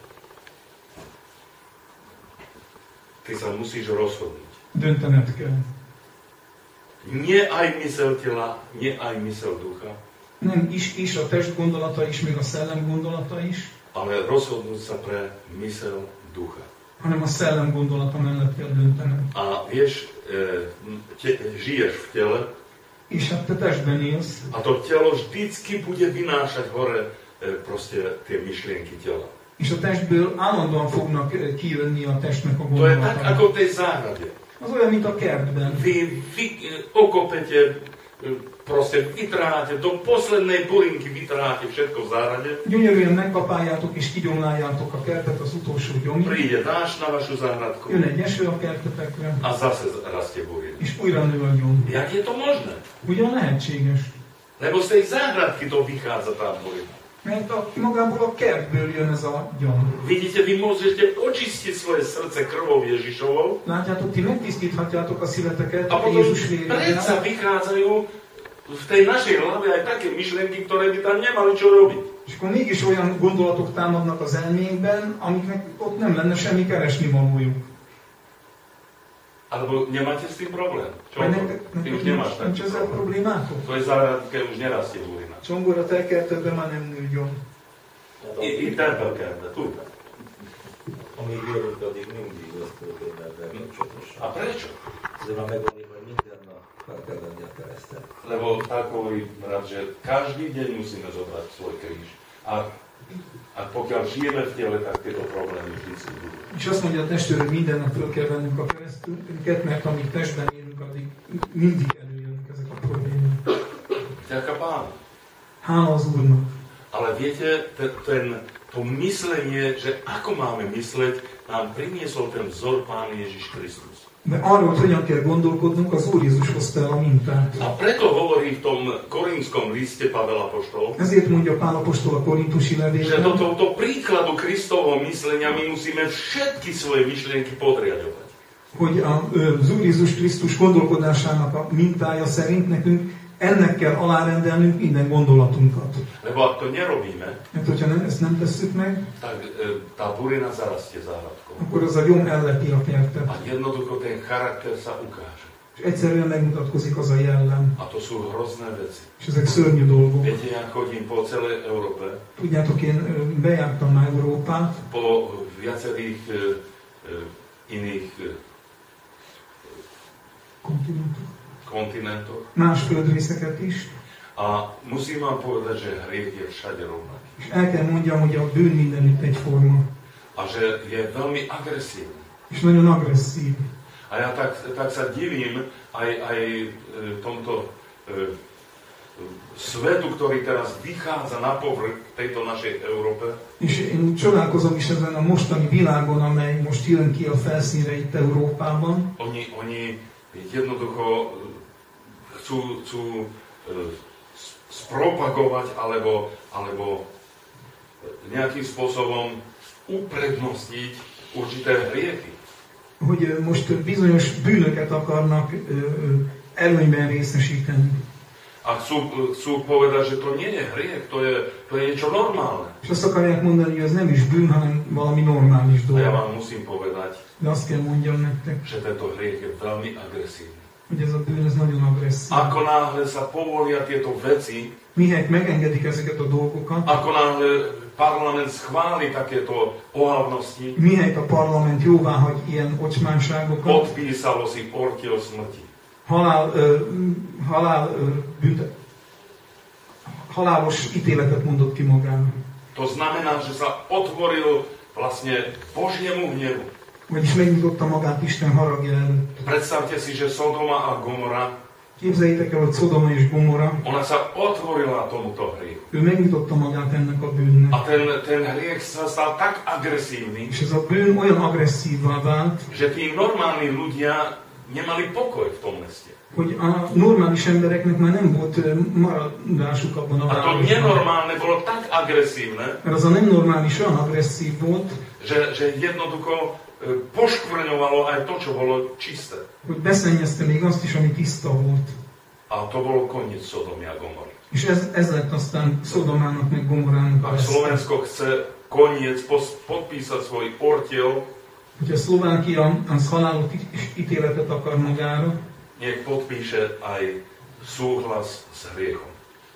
Ty sa musíš rozhodnúť. Döntened kell. Nie aj mysel tela, nie aj mysel ducha, Nem is a test gondolata is, még a szellem gondolata is, ale rozhodnúť sa pre mysel ducha. hanem a szellem gondolata mellett kell döntened. A vieš, žiješ v tele És hát te testben élsz, a to telo vždycky bude vynášať hore proste tie myšlienky tela. és a testből állandóan fognak kijönni a testnek a To je tak, gondolatai. ako v tej záhrade. Az olyan, mint a kertben. Vy okopete, proste vytrháte, do poslednej burinky vytrháte všetko v záhrade, Gyönyörűen megkapáljátok és kigyomláljátok a kertet az utolsó gyomig. príde dážď na vašu záhradku Jön egy eső a kertetekre, a zase rastie burina. és újra nő a gyom. Jak je to možné? Ugyan lehetséges? Lebo z tej záhradky to vychádza tá burina. Mert magából a kertből jön ez a gyom. Vidíte, vy môžete očistiť svoje srdce krvou Ježišovou Látjátok, ti megtisztíthatjátok a szíveteket a potom Jézus vérével, predsa vychádzajú v tej našej hlave aj také myšlenky, ktoré by tam nemali čo robiť. és akkor mégis olyan gondolatok támadnak az elménkben, amiknek ott nem lenne semmi keresni valójuk. Alebo nemáte s tým problém. Čo? Vagy Ty už nemáš nincs taký ezzel problém. problémátok? V tvojej záhradke už nerastie burina. Csongor a te kertedben már nem nő gyom. I tempelkerbe, tu. Amíg jövünk, addig mindig lesz problémát vele kapcsolatosan. A prečo? Azért már megmondni, hogy minden nap fel kell venni a keresztet. Lebo tak hovorí brat, že každý deň musíme zobrať svoj kríž. A pokiaľ žijeme v tele, tak tieto problémy vždycky budú. És azt mondja a testőr, hogy minden nap föl kell vennünk a keresztünket, mert amíg testben élünk, addig mindig előjönnek ezek a problémák. Ďaká Pánu. Hála az Úrnak. Ale viete, to myslenie, že ako máme mysleť, nám priniesol ten vzor Pán Ježiš Kristus. De arról, hogy hogyan kell gondolkodnunk, az Úr Jézus hozta el a mintát. A preto hovorí v tom korintskom liste Pavel Apoštol, Ezért mondja Pál apostol a korintusi že levélben, do tohto príkladu Kristovho myslenia my musíme všetky svoje myšlienky podriadovať. hogy az Úr Jézus Krisztus gondolkodásának a mintája szerint nekünk ennek kell alárendelnünk minden gondolatunkat. Lebo ak to nerobíme, Mert hogyha ezt nem tesszük meg, tak tá burina zarastie záhradkou. akkor az a gyom ellepi a kertet. A jednoducho ten charakter sa ukáže. És egyszerűen megmutatkozik az a jellem. A to sú hrozné veci. És ezek szörnyű dolgok. Viete, ja chodím po celej Európe, Tudjátok, én bejártam már Európát, po viacerých iných kontinentoch más földrészeket is, a musím vám povedať, že hriech je všade rovnaký. és el kell mondjam, hogy a bűn mindenütt egyforma. A že je veľmi agresívny. És nagyon agresszív. A ja tak sa divím aj tomto svetu, ktorý teraz vychádza na povrch tejto našej Európe. És én csodálkozom is ezen a mostani világon, amely most jön ki a felszínre itt Európában. Oni jednoducho chcú spropagovať alebo nejakým spôsobom uprednostniť určité hriechy. Hogy most bizonyos bűnöket akarnak előnyben részesíteni. A chcú povedať, že to nie je hriech, to je niečo normálne. És azt akarják mondani, hogy ez nem is bűn, hanem valami normális A ja dolog. vám musím povedať, De azt kell mondjam nektek, že tento hriech je veľmi agresívny. hogy ez a bűn ez nagyon agresszív. Ako náhle sa povolia tieto veci, Mihelyt megengedik ezeket a dolgokat, ako náhle parlament schváli takéto ohavnosti, mihelyt a parlament jóvá hagy ilyen ocsmánságokat, podpísalo si ortiel smrti. Halálos ítéletet mondott ki magának. To znamená, že sa otvoril vlastne Božiemu hnevu. Vagyis megnyitotta magát Isten haragja előtt. Predstavte si, že Sodoma a Gomora, Képzeljétek el, hogy Szodoma és Gomora, ona sa otvorila tomuto hriechu. ő megnyitotta magát ennek a bűnnek. A ten hriech sa stal tak agresívny, És ez a bűn olyan agresszívvá vált, že tí normálni ľudia nemali pokoj v tom meste. Hogy a normális embereknek már nem volt maradásuk abban a A to városban. nenormálne bolo tak agresívne, Mert az a nem normális olyan agresszív volt, že jednoducho poškvrňovalo aj to, čo bolo čisté. hogy beszennyezte még azt is, ami tiszta volt. A to bolo koniec Sodomy a Gomory. És ez lett aztán Szodomának meg Gomorának a Ak veszte. Slovensko chce koniec podpísať svoj ortiel, Hogyha Szlovákia az halálot ítéletet akar magára, nech podpíše aj súhlas s hriechom.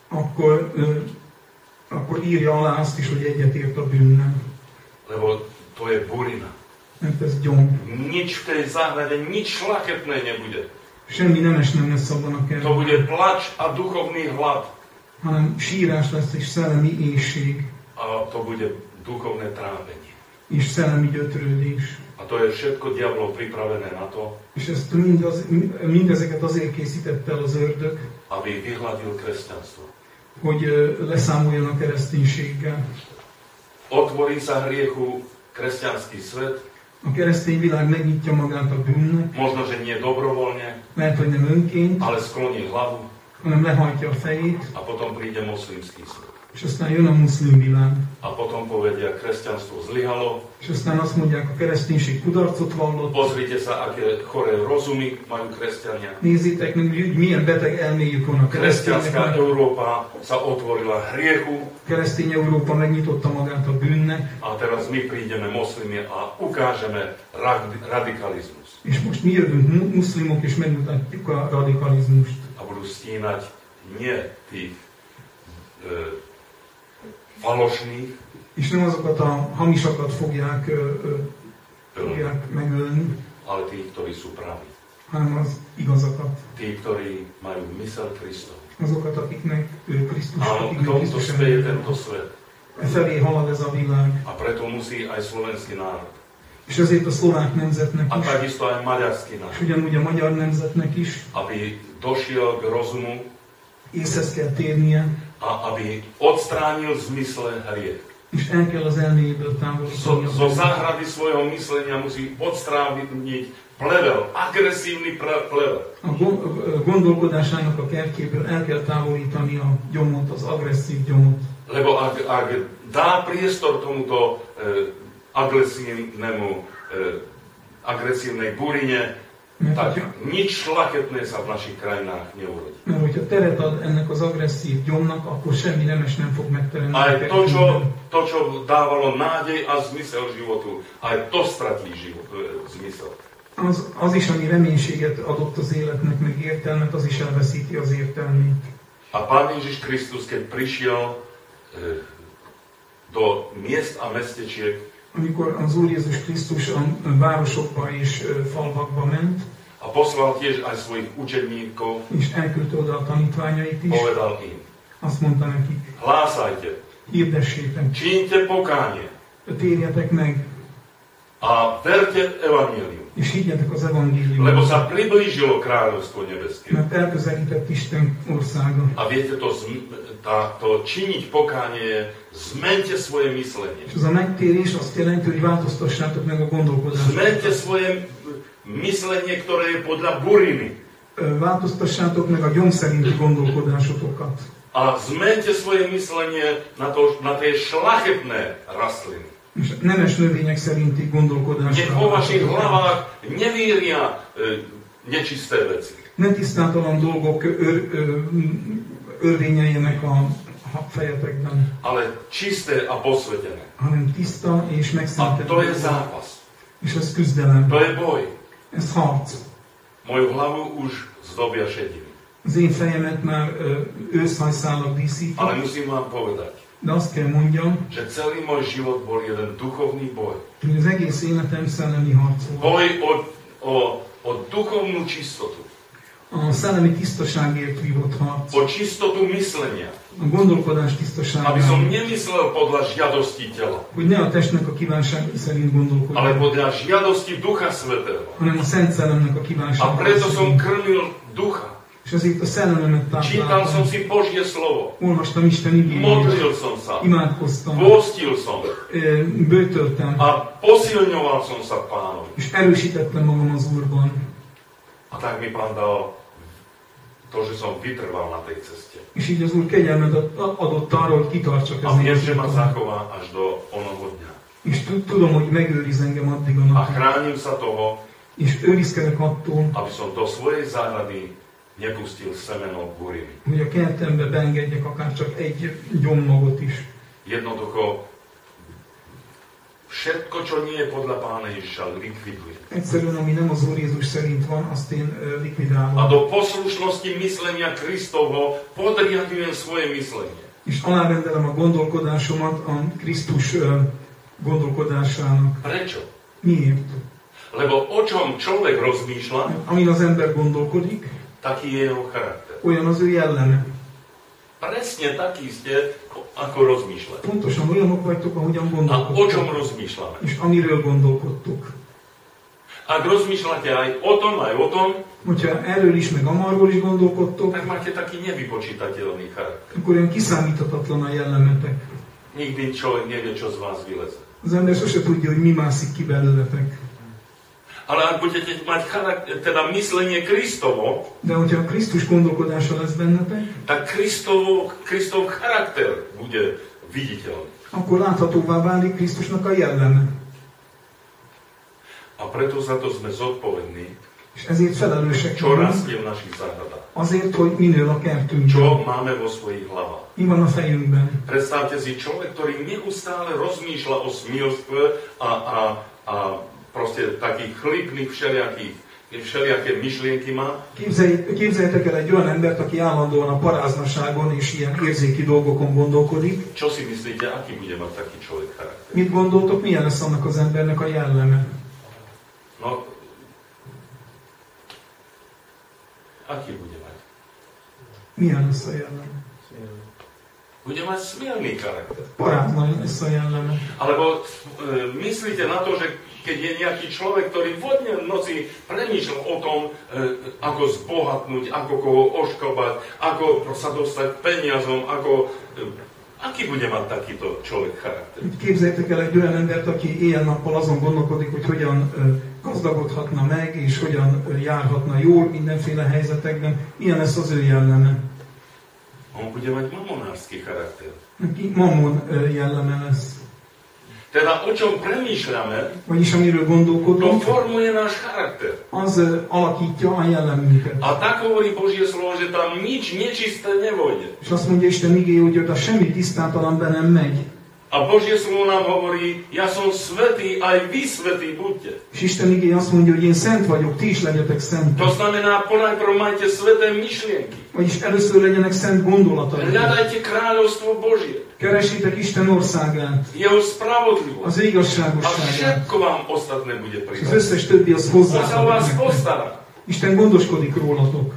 akkor írja alá azt is, hogy egyetért a bűnnel. Lebo to je burina. Mert ez gyom. Nič v tej záhrade, nič šlachetné nebude. Semmi nemes nem lesz abban a To kertben, bude plač a duchovný hlad. hanem sírás lesz és szellemi éhség, A to bude duchovné trápenie. és szellemi gyötrődés. A to je všetko diablov pripravené na to, És ezt mindezeket azért készítette el az ördög, aby vyhladil kresťanstvo. hogy leszámoljon a kereszténységgel. Otvorí sa hriechu kresťanský svet, A keresztény világ megnyitja magát a bűnnek, možno, že nie dobrovoľne, lehet, hogy nem önként, ale skloní hlavu hanem lehajtja a fejét, a potom príde moslimský svet. és aztán jön a muszlim világ. A potom povedia, kresťanstvo zlyhalo, És aztán azt mondják, a kereszténység kudarcot vallott. pozrite sa, aké choré rozumy majú kresťania. Nézzétek meg, hogy milyen beteg elméjük van a Kresťanská keresztényeknek. Európa sa otvorila hriechu Keresztény Európa megnyitotta magát a bűnnek, a teraz my prídeme moslimi a ukážeme radikalizmus. és most mi jövünk muszlimok, és megmutatjuk a radikalizmust. A budú stínať nie tých falošných, És nem azokat a hamisakat fogják megölni, ale tých, ktorí sú praví. hanem az igazakat. Tí, ktorí majú mysel Kristov. Azokat, akiknek Krisztus, Áno, k akiknek tomuto Krisztus speje ember. tento svet. Felé halad ez a világ. A preto musí aj slovenský národ. És ezért a szlovák nemzetnek A is, takisto aj maďarský és národ. ugyanúgy a magyar nemzetnek is Aby došiel k rozumu észhez kell térnie, a aby odstránil v zmysle hriech. és el kell az elméjéből távolítani. Zo záhrady svojho myslenia musí odstrániť plevel, agresívny plevel. A gondolkodásának a kertjéből el kell távolítani a gyomot, az agresszív gyomot. Lebo ak dá priestor tomuto agresívnej burine, tak nič šlachetné sa v našich krajinách neurodí. Mert hogyha teret ad ennek az agresszív gyomnak, akkor semmi nemes nem fog megteremni. Aj to, čo dávalo nádej a zmysel životu, aj to stratí zmysel. Az is, ami reménységet adott az életnek, meg értelmet, az is elveszíti az értelmét. A Pán Ježiš Kristus, keď prišiel do miest a mestečiek, Amikor az Úr Jézus Krisztus a városokba és falvakba ment, a poslal tiež aj svojich učeníkov, és elküldte oda a tanítványait is, povedal im, azt mondta nekik, hlásajte, hirdessétek, čiňte pokánie térjetek meg, a verte evanjelium, és higgyetek az lebo evangéliumot, sa priblížilo kráľovstvo nebeské. mert elközelített Isten országa. A viete, to činiť pokánie je, zmente svoje myslenie. És az a megtérés azt jelenti, hogy változtassátok meg a gondolkodást. Zmente svoje myslenie, ktoré je podľa buriny. Változtassátok meg a gyom szerinti gondolkodásotokat. A zmente svoje myslenie na tie šlachetné rastliny. És nemes növények szerinti gondolkodásra. Nech vo vašich hlavách nevíria nečisté veci. Netisztátalan dolgok örvényeljenek a fejetekben, Ale čisté a posvetené. hanem tiszta és A megszentelt. to je zápas. És ez küzdelem, To je boj. ez harc. Moju hlavu už zdobia šediny. Az én fejemet már őszhajszálak díszítik, Ale musím vám povedať, de azt kell mondjam, že celý môj život bol jeden duchovný boj. hogy az egész életem szellemi harc volt. Boj o duchovnú čistotu. A szellemi tisztaságért vívott harc. O čistotu myslenia. A gondolkodás Aby som tisztaságáért. nemyslel podľa žiadosti tela, Hogy ne a testnek a kívánság szerint ale gondolkodjak, podľa žiadosti Ducha Svätého. hanem a Szent Szellemnek a A kívánsága preto som szerint. krmil Ducha. És ezért a szellememet Čítal som tápláltam. si Božie slovo. Olvastam Isten igényét, Modlil som sa. imádkoztam, Pôstil som. böjtöltem, A posilňoval som sa Pánovi. és erősítettem magam az Úrban. A tak mi Pán dal to, že som vytrval na tej ceste. És így az Úr kegyelmet adott arra, hogy kitartsak A viem, ezen že ma az úton. zachová až do onoho dňa. És tudom, hogy megőriz engem addig a A napig. chránim sa toho, És őrizkedek attól, aby som do svojej záhrady nepustil semeno buriny. hogy a kertembe beengedjek akár csak egy gyommagot is. Jednoducho, všetko, čo nie je podľa Pána Ježiša, likvidujem. Egyszerűen, ami nem az Úr Jézus szerint van, azt én A likvidálom. do poslušnosti myslenia Kristovho podriadujem svoje myslenie. És alárendelem a gondolkodásomat a Krisztus gondolkodásának. Prečo? Miért? Lebo o čom človek rozmýšľa, Amin az ember gondolkodik, taký je jeho charakter. olyan az ő jelleme. Presne taký ste, ako rozmýšľate. Pontosan olyanok vagytok, ahogyan A o gondolkodtok. čom rozmýšľame? És amiről gondolkodtok. Ak rozmýšľate aj o tom, Hogyha erről is, meg amarról is gondolkodtok, tak máte taký nevypočítateľný charakter. akkor olyan kiszámíthatatlan a jellemetek. Nikdy človek nevie, čo z vás vyleze. Az ember sose tudja, hogy mi mászik ki belőletek. Ale ak budete mať charakter, teda myslenie Kristovo, De hogyha a Krisztus gondolkodása lesz bennetek, tak Kristov charakter bude viditeľný. akkor láthatóvá válik Krisztusnak a jelleme. A preto za to sme zodpovední, És ezért felelősek čo vagyunk, rastie v našich záhradách. azért, hogy minől a kertünkben. Čo máme vo svojich hlavách. Mi van a fejünkben. Predstavte si človek, ktorý neustále rozmýšľa o smilstve a proste takých chlipných všelijaké myšlienky má. Képzeljétek el egy olyan embert, aki állandóan a paráznaságon és ilyen érzéki dolgokon gondolkodik. Čo si myslíte, aký bude mať taký človek charakter? Mit gondoltok, milyen lesz annak az embernek a jelleme? No, aký bude mať? Milyen lesz a jelleme? Bude mať smielný charakter. Parázna lesz a jelleme. Alebo myslíte na to, že keď je nejaký človek, ktorý vodne v noci premýšľa o tom, ako zbohatnúť, ako koho oškobať, ako sa dostať k peniazom, aký bude mať takýto človek charakter? Képzeljétek el egy olyan embert, aki éjjel-nappal azon gondolkodik, hogy hogyan gazdagodhatna meg, és hogyan járhatna jól mindenféle helyzetekben. Ilyen lesz az ő jelleme. On bude mať mamonársky charakter. Neki mammon jelleme lesz. Teda o čom premýšľame, Vagyis amiről to gondolkodunk, formuje náš charakter. az alakítja a jellemünket. A tak hovorí Božie slovo, že tam nič nečisté nevojde. És azt mondja Isten igéje, hogy oda semmi tisztátalan be nem megy. A Božie slovo nám hovorí, ja som svätý, aj vy svätí buďte. És Isten igéje azt mondja, hogy én szent vagyok, ti is legyetek szentek. To znamená, ponajprv majte sveté myšlienky. Vagyis először legyenek szent gondolataik. Hľadajte kráľovstvo Božie, Keresétek Isten országát, jeho spravodlivosť. az ő A igazságosságát. všetko vám ostatné bude És az pridať. összes többi az On sa o vás hozzá. postará. Isten gondoskodik rólatok.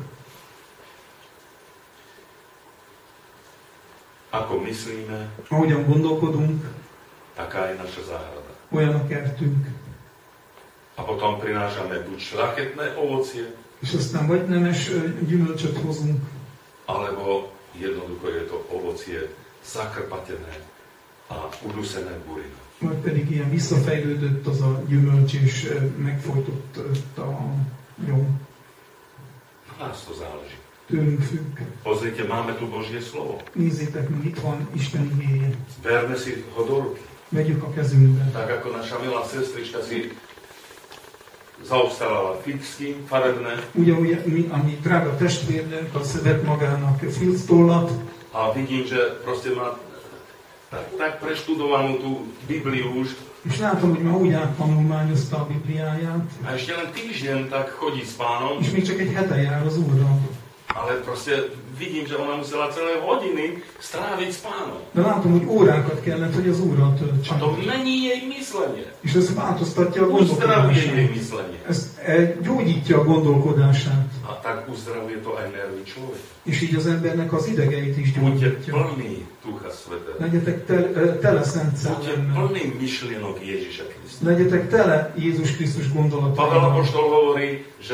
Ako myslíme, Ahogyan gondolkodunk, taká je naša záhrada. olyan a kertünk. A potom prinášame buď šľachetné ovocie, És aztán vagy nemes gyümölcsöt hozunk, alebo jednoducho je to ovocie zakrpatené a udusené burinou. vagy pedig ilyen visszafejlődött az a gyümölcs, és megfojtott a nyom. Na nás to záleží. Tőlünk függ. Pozrite, máme tu Božie slovo. Nézzétek meg, itt van Isten igéje. Berme si ho do ruky. Vegyük a kezünkbe. Tak ako naša milá sestrička si zaobstarala fixky farebné Ugye, ami drága testvérnőnk, az vett magának filctollat, a vidím, že proste má tak preštudovanú tú Bibliu už és látom, hogy már úgy áttanulmányozta a Bibliáját, a ešte len týždeň tak chodí s Pánom, és még csak egy hete jár az Úrral. ale proste vidím, že ona musela celé hodiny stráviť s Pánom. De látom, hogy órákat kellett, hogy az Úrral A töltsen. to mení jej myslenie. És ez változtatja a Uzdravuje jej gondolkodását. myslenie. Ez gyógyítja a gondolkodását. A tak uzdravuje to aj nervy človeka. És így az embernek az idegeit is Buďte gyógyítja. plný Ducha Svätého. Legyetek tele Szent Buďte Szellemmel. plný myšlienok Ježiša Krista. Legyetek tele Jézus Krisztus Pavel gondolataival. apoštol hovorí, že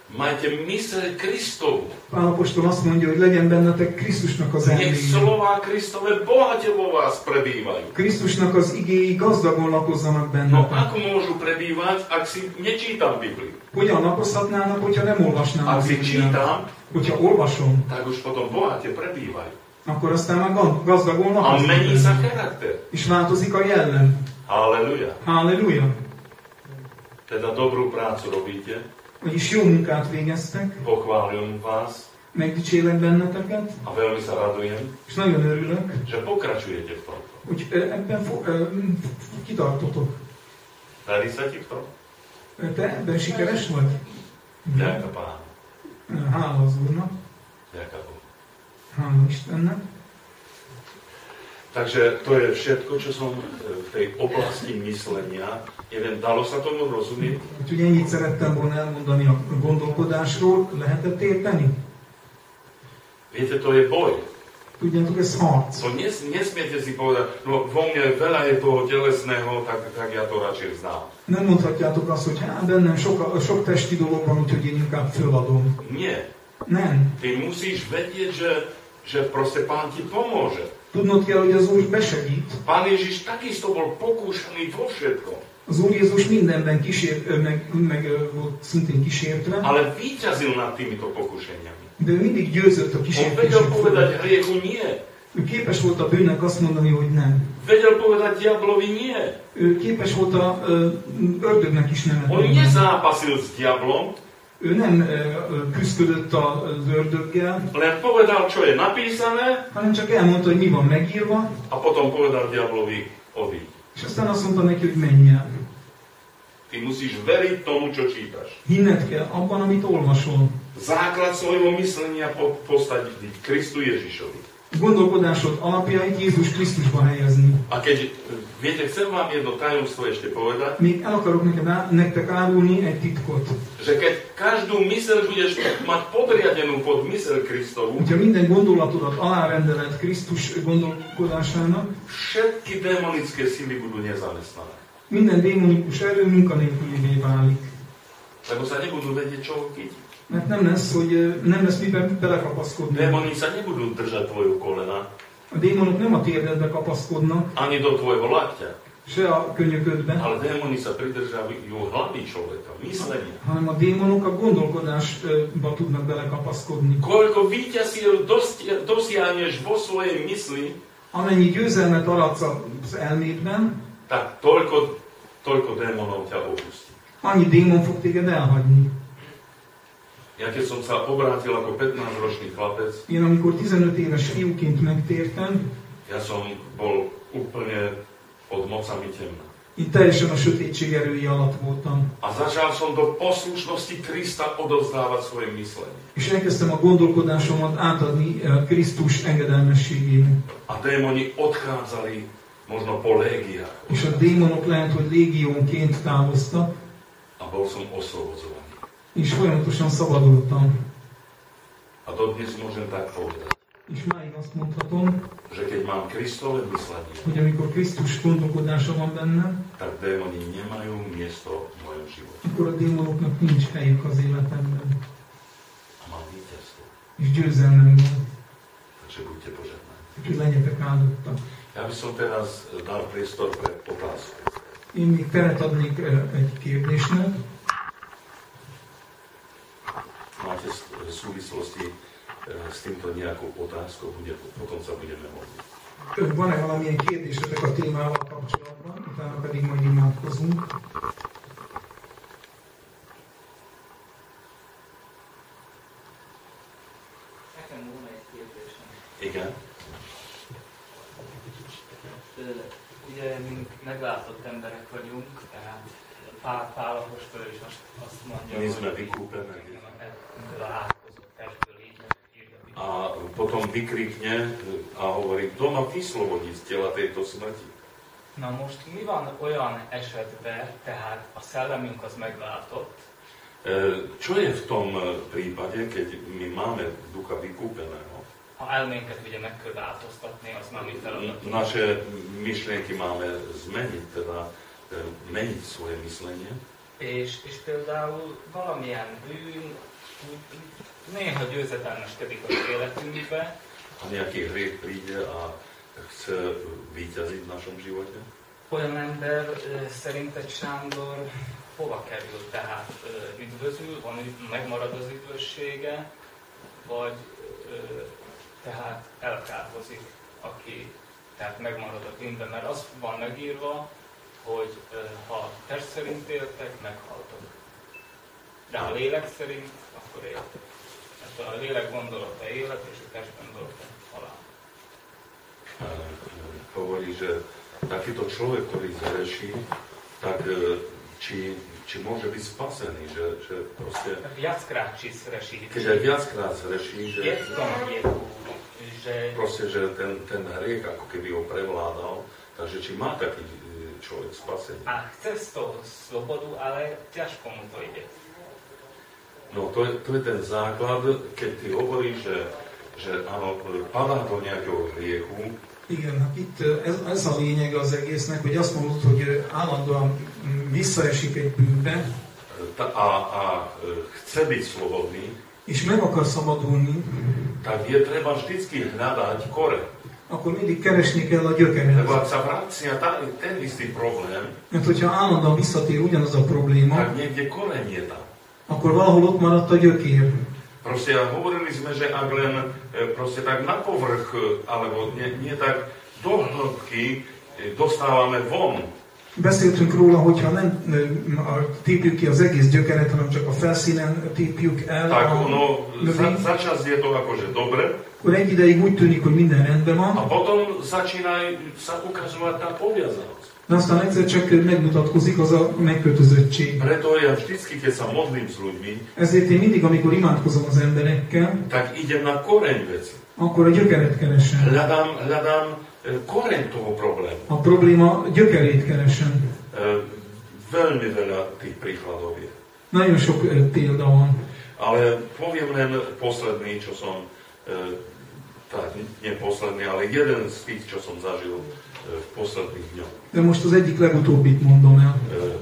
Majte myseľ Kristovu. Pál apostol azt mondja, hogy legyen bennetek Krisztusnak az Nech elméje. slová Kristove bohate vo vás prebývajú. Krisztusnak az igéi gazdagon lakozzanak No bennetek. ako môžu prebývať, ak si nečítam Bibliu? Hogyan lakozhatnának, hogyha nem olvasnának Ak si Bibliát? čítam, Hogyha olvasom, tak už potom bohate prebývajú. akkor aztán már gazdagon A lakoznak mení benne. sa charakter. És változik a jellem. Halleluja. Halleluja! Teda dobrú prácu robíte, Vagyis jó munkát végeztek, pochváľujem vás megdicsélek benneteket, a veľmi sa radujem, és nagyon örülök, že pokračujete v tomto. hogy ebben kitartotok. Darí sa ti v tom? Te ebben sikeres vagy? Ďaká Pánu. Hála az Úrnak, Ďaká Bohu. hála Istennek. Takže to je všetko, čo som v tej oblasti myslenia. Neviem, dalo sa tomu rozumieť? Úgyhogy ennyit szerettem volna elmondani a gondolkodásról. Lehetett érteni? Viete, to je boj. Tudjátok, ez harc. To nesmiete si povedať, no vo mne veľa je toho telesného, tak ja to radšej vzdám. Nem mondhatjátok azt, hogy hát bennem sok testi dolog van, úgyhogy én inkább föladom. Nie. Nem. Ty musíš vedieť, že proste Pán ti pomôže. Tudnod kell, hogy az Úr besegít. Pán Ježiš takisto bol pokúšaný vo všetkom. Az Úr Jézus mindenben volt szintén kísértve, Ale víťazil nad týmito pokušeniami. de ő mindig győzött a On vedel kísértések povedať fölött. hriechu nie. Ő képes volt a bűnnek azt mondani, hogy nem. Vedel povedať diablovi nie. Ő képes volt a ördögnek is nemet On mondani. nezápasil s diablom, Ő nem küzdködött az ördöggel, len povedal, čo je napísané hanem csak elmondta, hogy mi van megírva, a potom povedal diablovi, odíď. és aztán azt mondta neki, hogy menj el. Ty musíš veriť tomu, čo čítaš. Hinned kell abban, amit olvasol. Základ svojho myslenia postadiť Kristu Ježišovi. Gondolkodásod alapjait Jézus Krisztusba helyezni. A keď, viete, chcem vám jedno tajomstvo ešte povedať, Még el akarok nektek árulni egy titkot. že keď každú myseľ budeš mať podriadenú pod myseľ Kristovu, Hogyha minden gondolatodat alárendeled Krisztus gondolkodásának, všetky démonické sily budú nezamestnané. minden démonikus erő munkanélkülivé válik. Lebo sa nebudú vedieť, čo chytiť. Mert nem lesz miben belekapaszkodni. Démoni sa nebudú držať tvojho kolena, A démonok nem a térdedbe kapaszkodnak, ani do tvojho lakťa, se a könyöködbe, ale démoni sa pridržajú hlavy človeka, myslenia. hanem a démonok a gondolkodásba tudnak belekapaszkodni. Koľko víťazstiev dosiahneš vo svojej mysli, Amennyi győzelmet aratsz az elmédben, tak toľko démonov ťa opustí. annyi démon fog téged elhagyni. Ja keď som sa obrátil ako 15-ročný chlapec, Én amikor 15 éves fiúként megtértem, ja som bol úplne pod mocami temna. én teljesen a sötétség erői alatt voltam. A začal som do poslušnosti Krista odovzdávať svoje myslenie. És elkezdtem a gondolkodásomat átadni Krisztus engedelmességének. A démoni odchádzali možno po légiách. És a démonok lehet, hogy légiónként távoztak, A bol som oslobodzovaný. és folyamatosan szabadultam. A dodnes môžem tak povedať, És máig azt mondhatom, že keď mám Kristové myslenie, hogy amikor Krisztus gondolkodása van bennem, tak démoni nemajú miesto v mojom živote. akkor a démonoknak nincs helyük az életemben. A mám víťazstvo. És győzelmem van. Takže buďte požehnaní. Úgyhogy legyetek áldottak. Ja by som teraz dal priestor pre otázku. Én még teret adnék egy kérdésnek. Máte v súvislosti s týmto nejakú otázku, potom sa budeme modliť. Van-e valamilyen kérdésetek a témával kapcsolatban, utána pedig majd imádkozunk. Nekem volna egy kérdésem. Igen. Ugye mi meglátott emberek vagyunk, tehát Pál apostol is azt mondja, My sme vykúpené. ebből a átkozott testből így írja. A potom vykrikne a hovorí, kto ma vyslobodí z tela tejto smrti. Na most mi van olyan esetben, tehát a szellemünk az megváltott, Čo je v tom prípade, keď my máme ducha vykúpeného? ha elménket ugye meg kell változtatni, az már mi feladat. Naše myšlienky máme zmeniť, teda meniť svoje myslenie. És például valamilyen bűn néha győzedelmeskedik az életünkbe. A nejaký hriech príde a chce víťaziť v našom živote? Olyan ember szerinted, Sándor, hova kerül? Tehát üdvözül, megmarad az üdvössége, vagy tehát elkárhozik, aki tehát megmarad a bűnben, mert az van megírva, hogy ha test szerint éltek, meghaltok. De ha lélek szerint, akkor éltek. Tehát a lélek gondolata élet, és a test gondolata halál. Hovorí, že takýto človek, ktorý zreší, tak či môže byť spasený, že proste... Viackrát či zreší. Keď aj viackrát zreší, že... Je v tom hriechu, že... Proste, že ten hriech ako keby ho prevládal, takže či má taký človek spasenie. A chce z toho slobodu, ale ťažko mu to ide. No to je ten základ, keď ty hovoríš, že áno, padá do nejakého hriechu. Igen, hát itt ez a lényeg az egésznek, hogy azt mondod, hogy állandóan visszaesik egy bűnbe, a chce byť slobodný, és meg akar szabadulni, tak je treba vždycky hľadať koreň. akkor mindig keresni kell a gyökeret. Lebo ak sa vracia ten istý problém, Mert hogyha állandóan visszatér ugyanaz a probléma, tak niekde koreň je tam. akkor valahol ott maradt a gyökér. Proste hovorili sme, že ak len proste tak na povrch, alebo nie tak do hĺbky dostávame von. Beszéltünk róla, hogyha nem tépjük ki az egész gyökeret, hanem csak a felszínen tépjük el Tak a ono, növényt, začas je to akože dobre, akkor egy ideig úgy tűnik, hogy minden rendben van, a potom začína sa ukazovať tá poviazanosť. de aztán egyszer csak megmutatkozik az a megkötözöttség. Preto ja vždycky, keď sa modlím s ľuďmi, Ezért én mindig, amikor imádkozom az emberekkel, tak idem na koreň veci. akkor a gyökeret keresem. Hľadám koreň toho problému. A probléma gyökerét keresem. Veľmi veľa tých príkladov je. Nagyon sok példa van. Ale poviem len posledný, čo som, tak nie posledný, ale jeden z tých, čo som zažil v posledných dňoch. De most az egyik legutóbbit mondom el.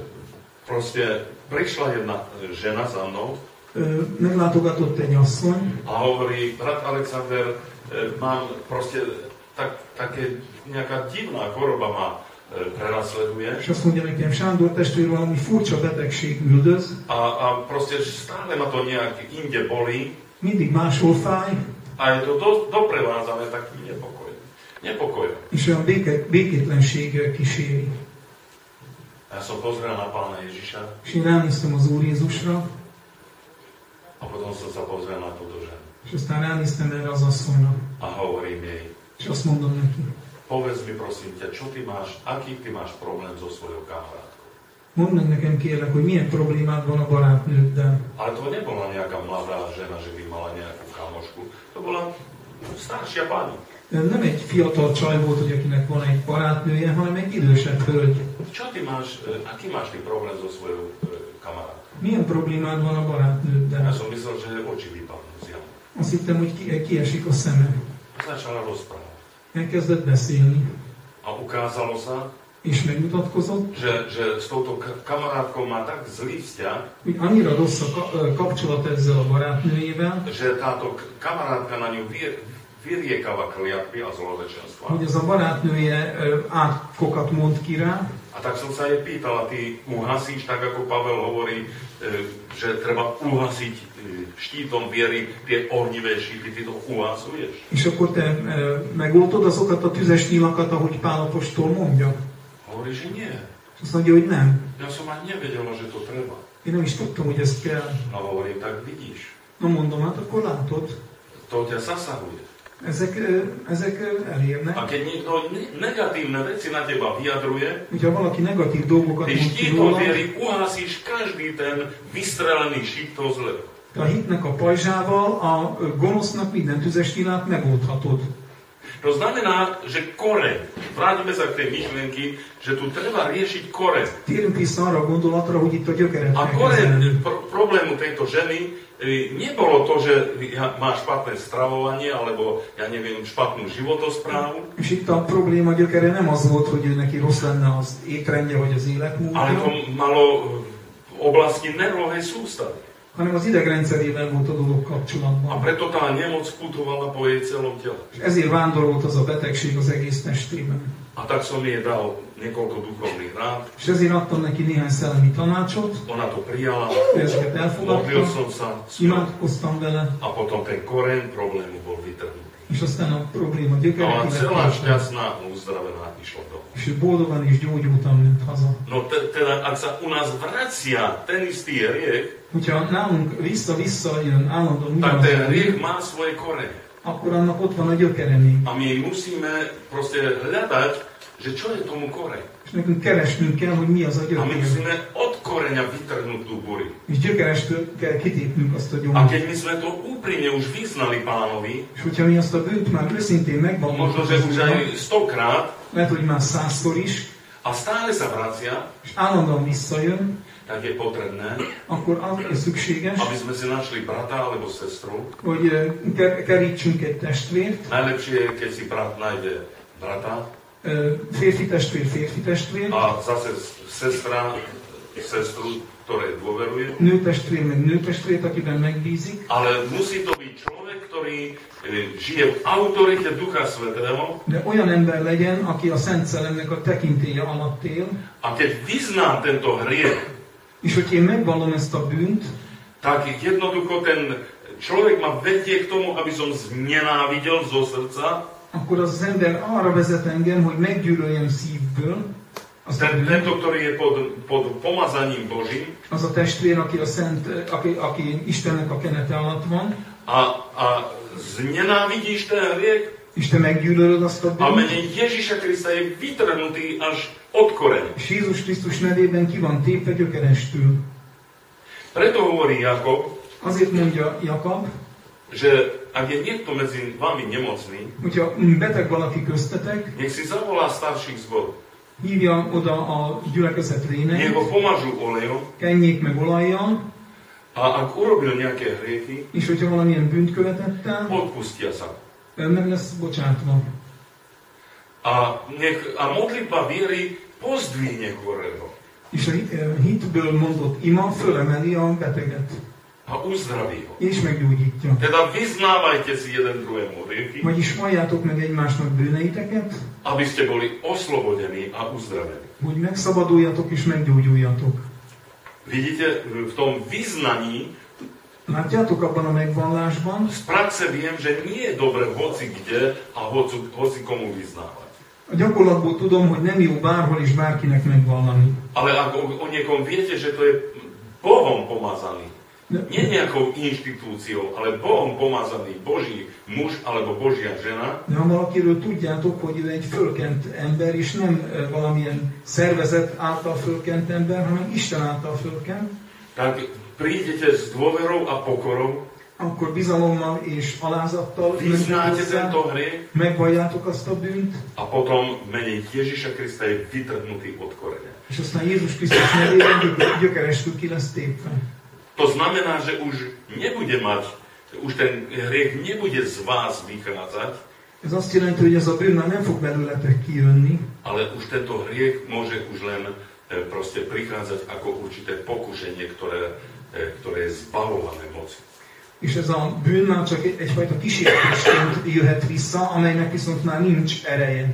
Proste prišla jedna žena za mnou Meglátogatott egy asszony, a hovorí, brat Alexander, mám proste také nejaká divná choroba ma prenasleduje. és azt mondja nekem, Sándor testvér, valami furcsa betegség üldöz, A proste stále ma to nejak inde bolí mindig máshol fáj, a je to doprevádzané takým nepokojom. és olyan békétlenség kíséri. Ja som pozrel na Pána Ježiša És én ránéztem az Úr Jézusra, a potom som sa pozrel na túto ženu és aztán ránéztem erre az asszonyra, a hovorím jej, és azt mondom neki, povedz mi prosím ťa, aký ty máš problém so svojou kamarátkou. mondd meg nekem kérlek, hogy milyen problémád van a barátnőddel. Ale to nebola nejaká mladá žena, že by mala nejakú kamošku. To bola staršia pani. Nem egy fiatal csaj volt, hogy akinek van egy barátnője, hanem egy idősebb hölgy. Aký máš ty problém so svojou kamarátkou? Milyen problémád van a barátnőddel? Ja som myslel, že oči vypadnú z jamu. Azt hittem, hogy kiesik a szeme. Začala rozprávať. Elkezdett beszélni, A ukázalo sa, és megmutatkozott, že s touto kamarátkou má tak zlý vzťah, hogy annyira rossz a kapcsolat ezzel a barátnőjével, že táto kamarátka na ňu vyriekava kliatby a zlorečenstva. hogy az a barátnője átkokat mond ki rá, A tak som sa jej pýtal, a ty uhasíš, tak ako Pavel hovorí, že treba uhasiť štítom viery tie ohnivé šípy, ty to uhasuješ. és akkor te megoltod azokat a tüzes nyilakat, ahogy Pál apostol mondja. Hovorí, že nie. És azt mondja, hogy nem. Ja som ani nevedela, že to treba. Én nem is tudtam, hogy ezt kell. A hovorím, tak vidíš, Na mondom, hát akkor látod, to ťa zasahuje. ezek elérnek. A keď niekto negatívne veci na teba vyjadruje, Hogyha valaki negatív dolgokat ty mond ki štítom róla, viery uhasíš každý ten vystrelený šíp toho zlého. a hitnek a pajzsával a gonosznak minden tüzes nyilát megoldhatod. To znamená, že koreň, vráťme sa k tej myšlienky, že tu treba riešiť koreň. Térünk vissza arra a gondolatra, hogy itt a gyökeret A kell koreň kezelni. problému tejto ženy nebolo to, že má špatné stravovanie, alebo ja neviem, špatnú životosprávu, És itt a probléma gyökere nem az volt, hogy ő neki rossz lenne az étrendje vagy az ale to életmódja, malo v oblasti nervovej sústavy. hanem az idegrendszerével volt a dolog A kapcsolatban. preto tá nemoc putovala po jej celom tele. És ezért vándorolt az a betegség az egész testében. A tak som jej dal niekoľko duchovných rád. És ezért adtam neki néhány szellemi tanácsot, Ona to prijala, ezeket modlil elfogadta, som sa imádkoztam vele, a potom ten koreň problému bol vytrhnutý. és aztán a probléma A gyökere ona celá kivetett, šťastná, uzdravená išla domov. és ő boldogan és gyógyultan ment haza. No teda, ak sa u nás vracia ten istý hriech, Hogyha nálunk vissza-vissza jön állandóan tak ugyanaz, ten hriech má svoje korene. akkor annak ott van a gyökere még. A my musíme proste hľadať, že čo je tomu koreň. És nekünk keresnünk kell, hogy mi az a A my gyökér. musíme od koreňa vytrhnúť tú buri. És gyökerestől kell kitépnünk azt a A gyomot. keď my sme to úprimne už vyznali Pánovi, És hogyha mi azt a bűnt már őszintén možno, že už aj megvallottuk, 100-krát, lehet, hogy már 100-szor is, a stále sa vracia, és állandóan visszajön, tak je potrebné, akkor az je szükséges, aby sme si našli brata alebo sestru. hogy kerítsünk egy testvért, Najlepšie je, keď si brat nájde brata férfi testvér, a zase sestra sestru, ktorej dôveruje. nőtestvér meg nőtestvért, akiben megbízik, Ale musí to byť človek, ktorý žije v autorite Ducha Svätého de olyan ember legyen, aki a Szent Szellemnek a tekintélye alatt él, a keď vyzná tento hriech, és hogy én megvallom ezt a bűnt, tak jednoducho ten človek ma vedie k tomu, aby som znenávidel zo srdca. akkor az ember arra vezet engem, hogy meggyűlöljem szívből azt a bűnt, Tento, ktorý je pod pomazaním Božím az a testvér, aki, aki Istennek a kenete alatt van, a znenávidíš ten hriech és te meggyűlölöd azt a a bűnt, mene Ježiša Krista je vytrhnutý až od koreňa. és Jézus Krisztus nevében ki van tépve gyökerestül. Preto hovorí Jakob, Azért mondja Jakab, že ak je niekto medzi vami nemocný, hogyha beteg valaki köztetek, nech si zavolá starších zborov. hívja oda a gyülekezet Nech léneit, ho pomažú olejom kenjék meg olajjal, a ak urobil nejaké hriechy, és hogyha valamilyen bűnt követett el, odpustia sa. meg lesz bocsátva. A modlitba viery pozdvihne chorého És a hitből mondott ima fölemeli a beteget, a uzdraví ho. és meggyógyítja. Teda vyznávajte si jeden druhému hriechy, Vagyis valljátok meg egymásnak bűneiteket, aby ste boli oslobodení a uzdravení. hogy megszabaduljatok és meggyógyuljatok. Vidíte, v tom vyznaní Látjátok abban a megvallásban, z praxe viem, že nie je dobre hoci kde a hoci komu vyznávať. a gyakorlatból tudom, hogy nem jó bárhol és bárkinek megvallani. Ale ak o niekom viete, že to je Bohom pomazaný, nie nejakou inštitúciou, ale Bohom pomazaný Boží muž alebo Božia žena, De ha valakiről tudjátok, hogy ő egy fölkent ember, és nem valamilyen szervezet által fölkent ember, hanem Isten által fölkent, tak prídete s dôverou a pokorou, akkor bizalommal és alázattal vyznáte hozzá, tento hriech megvalljátok azt a bűnt, a potom v mene Ježiša Krista je vytrhnutý od koreňa. és aztán Jézus Krisztus nevében gyökerestül ki lesz tépve. To znamená, že už ten hriech nebude z vás vychádzať, Ez azt jelenti, hogy ez a bűn már nem fog belőletek kijönni, ale už tento hriech môže už len proste prichádzať ako určité pokušenie, ktoré je zbavované moci. és ez a bűn már csak egyfajta kísértésként jöhet vissza, amelynek viszont már nincs ereje.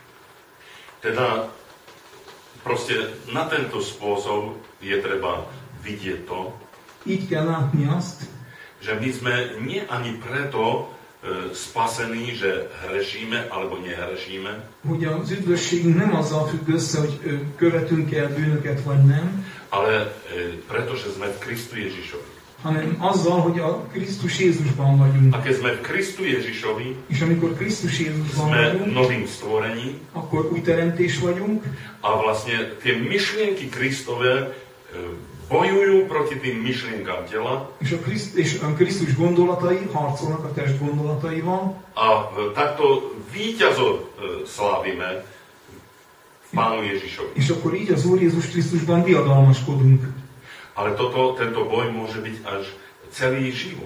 Teda proste na tento spôsob je treba vidieť to, Így kell látni azt, že my sme nie ani preto spasení, že hrešíme alebo nehrešíme, hogy az üdvösségünk nem azzal függ össze, hogy követünk el bűnöket vagy nem, ale preto, že sme v Kristu Ježišovi. hanem azzal, hogy a Krisztus Jézusban vagyunk. A keď sme v Kristu Ježišovi, És amikor Krisztus Jézusban sme vagyunk, novým stvorením akkor új teremtés vagyunk, a vlastne tie myšlienky Kristové bojujú proti tým myšlienkám tela és a Krisztus gondolatai harcolnak a test gondolataival, a takto víťazov slávime v Pánu Ježišovi. és akkor így az Úr Jézus Krisztusban diadalmaskodunk. Ale tento boj môže byť až celý život.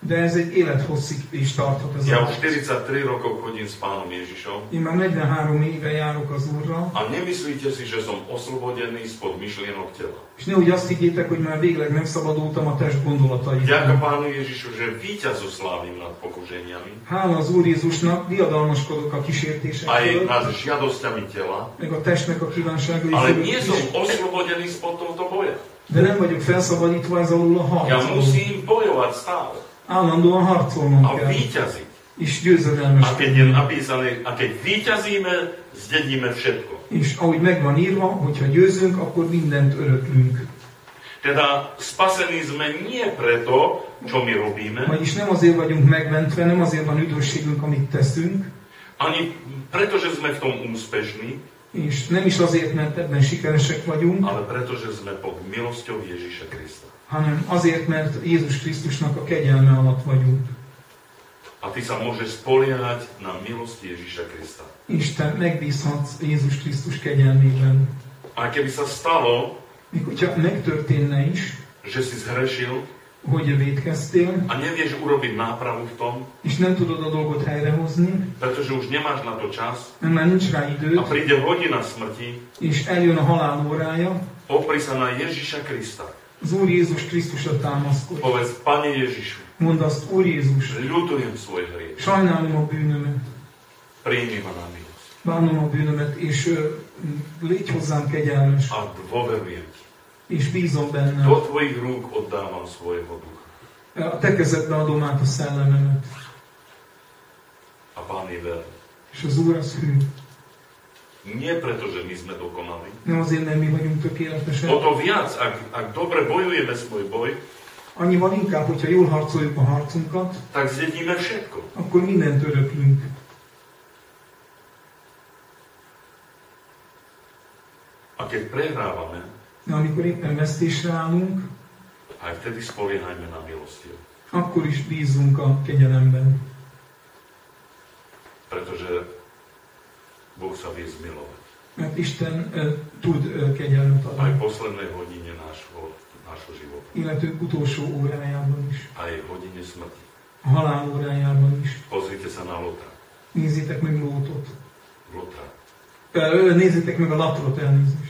De ez egy élethosszig is tarthat ez Ja a už harc. 43 rokov chodím s pánom Ježišom Én már 43 éve járok az Úrral, a nemyslíte si, že som oslobodený spod myšlienok tela. és nehogy azt higgyétek, hogy már végleg megszabadultam a test Ďakujem gondolataitól. pánu Ježišu, že víťazu slávim nad pokušeniami, Hála az Úr Jézusnak, diadalmaskodok a aj kísértésekről, nad žiadosťami tela, meg a testnek a kívánságai ale fölött nie is, som oslobodený spod tohto boja. de nem vagyok felszabadítva ez alul a Ja harc alól. musím bojovať stále Állandóan harcolnom a kell, víťaziť. és győzedelmes. A keď je napísané, a keď víťazíme, zdedíme všetko. És ahogy meg van írva, hogyha győzünk, akkor mindent öröklünk. Teda spasení sme nie preto, čo my robíme, Vagyis nem azért vagyunk megmentve, nem azért van üdvösségünk, amit teszünk, ani preto, že sme v tom úspešní, és nem is azért, mert ebben sikeresek vagyunk, ale preto, že sme pod milosťou Ježiša Krista. hanem azért, mert Jézus Krisztusnak a kegyelme alatt vagyunk. A ty sa môžeš spoliehať na milosť Ježiša Krista. Isten megbízhatsz Jézus Krisztus kegyelmében. A keby sa stalo, Még hogyha megtörténne is, že si zhrešil hogy vétkeztél, a nevieš urobiť nápravu v tom, és nem tudod a dolgot helyrehozni, pretože už nemáš na to čas mert már nincs rá a időd, príde hodina smrti, és eljön a halál órája, opri sa na Ježiša Krista. az Úr Jézus Krisztusra támaszkodj. Povedz, Pane Ježišu, Mondd azt, Úr Jézus, ľutujem svoj hriech, sajnálom a bűnömet, príjmi ma na milosť bánom a bűnömet, és légy hozzám kegyelmes, a dôverujem ti. és bízom benne. Do tvojich rúk oddávam svojho ducha. A te kezedbe adom át a szellememet, A Pán je verný. és az Úr az hű. Nie preto, že my sme dokonali. Nem azért, mert mi vagyunk tökéletesek, O to viac, ak dobre bojujeme svoj boj, annyival inkább, hogyha jól harcoljuk a harcunkat, tak zdedíme všetko. akkor mindent öröklünk. A keď prehrávame, De amikor éppen vesztésre állunk, aj vtedy spoliehajme na milosti. akkor is bízzunk a kegyelemben. Pretože Boh sa vie zmilovať. Mert Isten tud kegyelmet Aj adni. v poslednej hodine nášho života. Életünk utolsó órájában is, Aj v hodine smrti. a halál órájában is. Pozrite sa na Lotra. Nézzétek meg Lótot. Lotra. Nézzétek meg a Latrot, elnézést.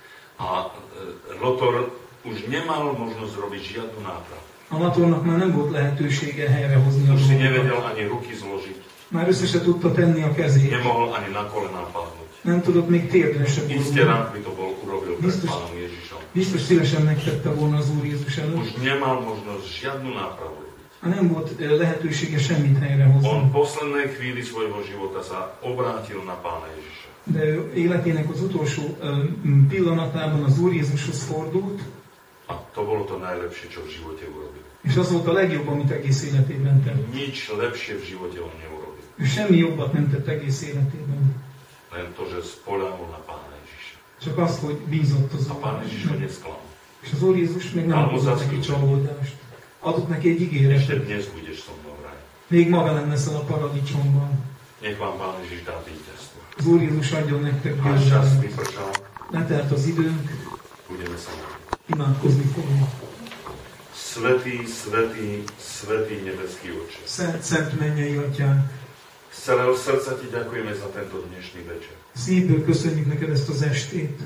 A Lotor už nemal možnosť robiť žiadnu nápravu. A Latornak már nem volt lehetősége helyrehozni a Už si nevedel dolgokat. ani ruky zložiť. Már össze se tudta tenni a kezét. Nemohol ani na kolená padnúť. Nem tudott még térdre se Iste borulni. rád by to bol urobil pred Biztos. Pánom Ježišom. Biztos szívesen megtette volna az Úr Jézus előtt. Už nemal možnosť žiadnu nápravu robiť. Ha nem volt lehetősége semmit helyrehozni. On v poslednej chvíli svojho života sa obrátil na Pána Ježiša. De ő életének az utolsó pillanatában az Úr Jézushoz fordult, A to bolo to najlepšie, čo v živote urobil. és az volt a legjobb, amit egész életében tett. Nič lepšie v živote on neurobil. Ő semmi jobbat nem tett egész életében. Len to, že spoľahol na Pána Ježiša. Csak azt, hogy bízott az A Pán Ježiš ho Úr. nesklamal. És az Úr Jézus még nem adott neki csalódást. Adott neki egy Ešte ígéretet. dnes budeš so mnou v ráji. Még ma velem leszel a paradicsomban. Nech vám Pán Ježiš dá víťazstvo. Az Úr Jézus adjon nektek Náš čas győzelmet. vypršal, Letelt az időnk, budeme sa modliť. imádkozni fogunk. Svätý, svätý, svätý nebeský Otče. Szent, szent mennyei atyánk, Z celého srdca ti ďakujeme za tento dnešný večer. szívből köszönjük neked ezt az estét.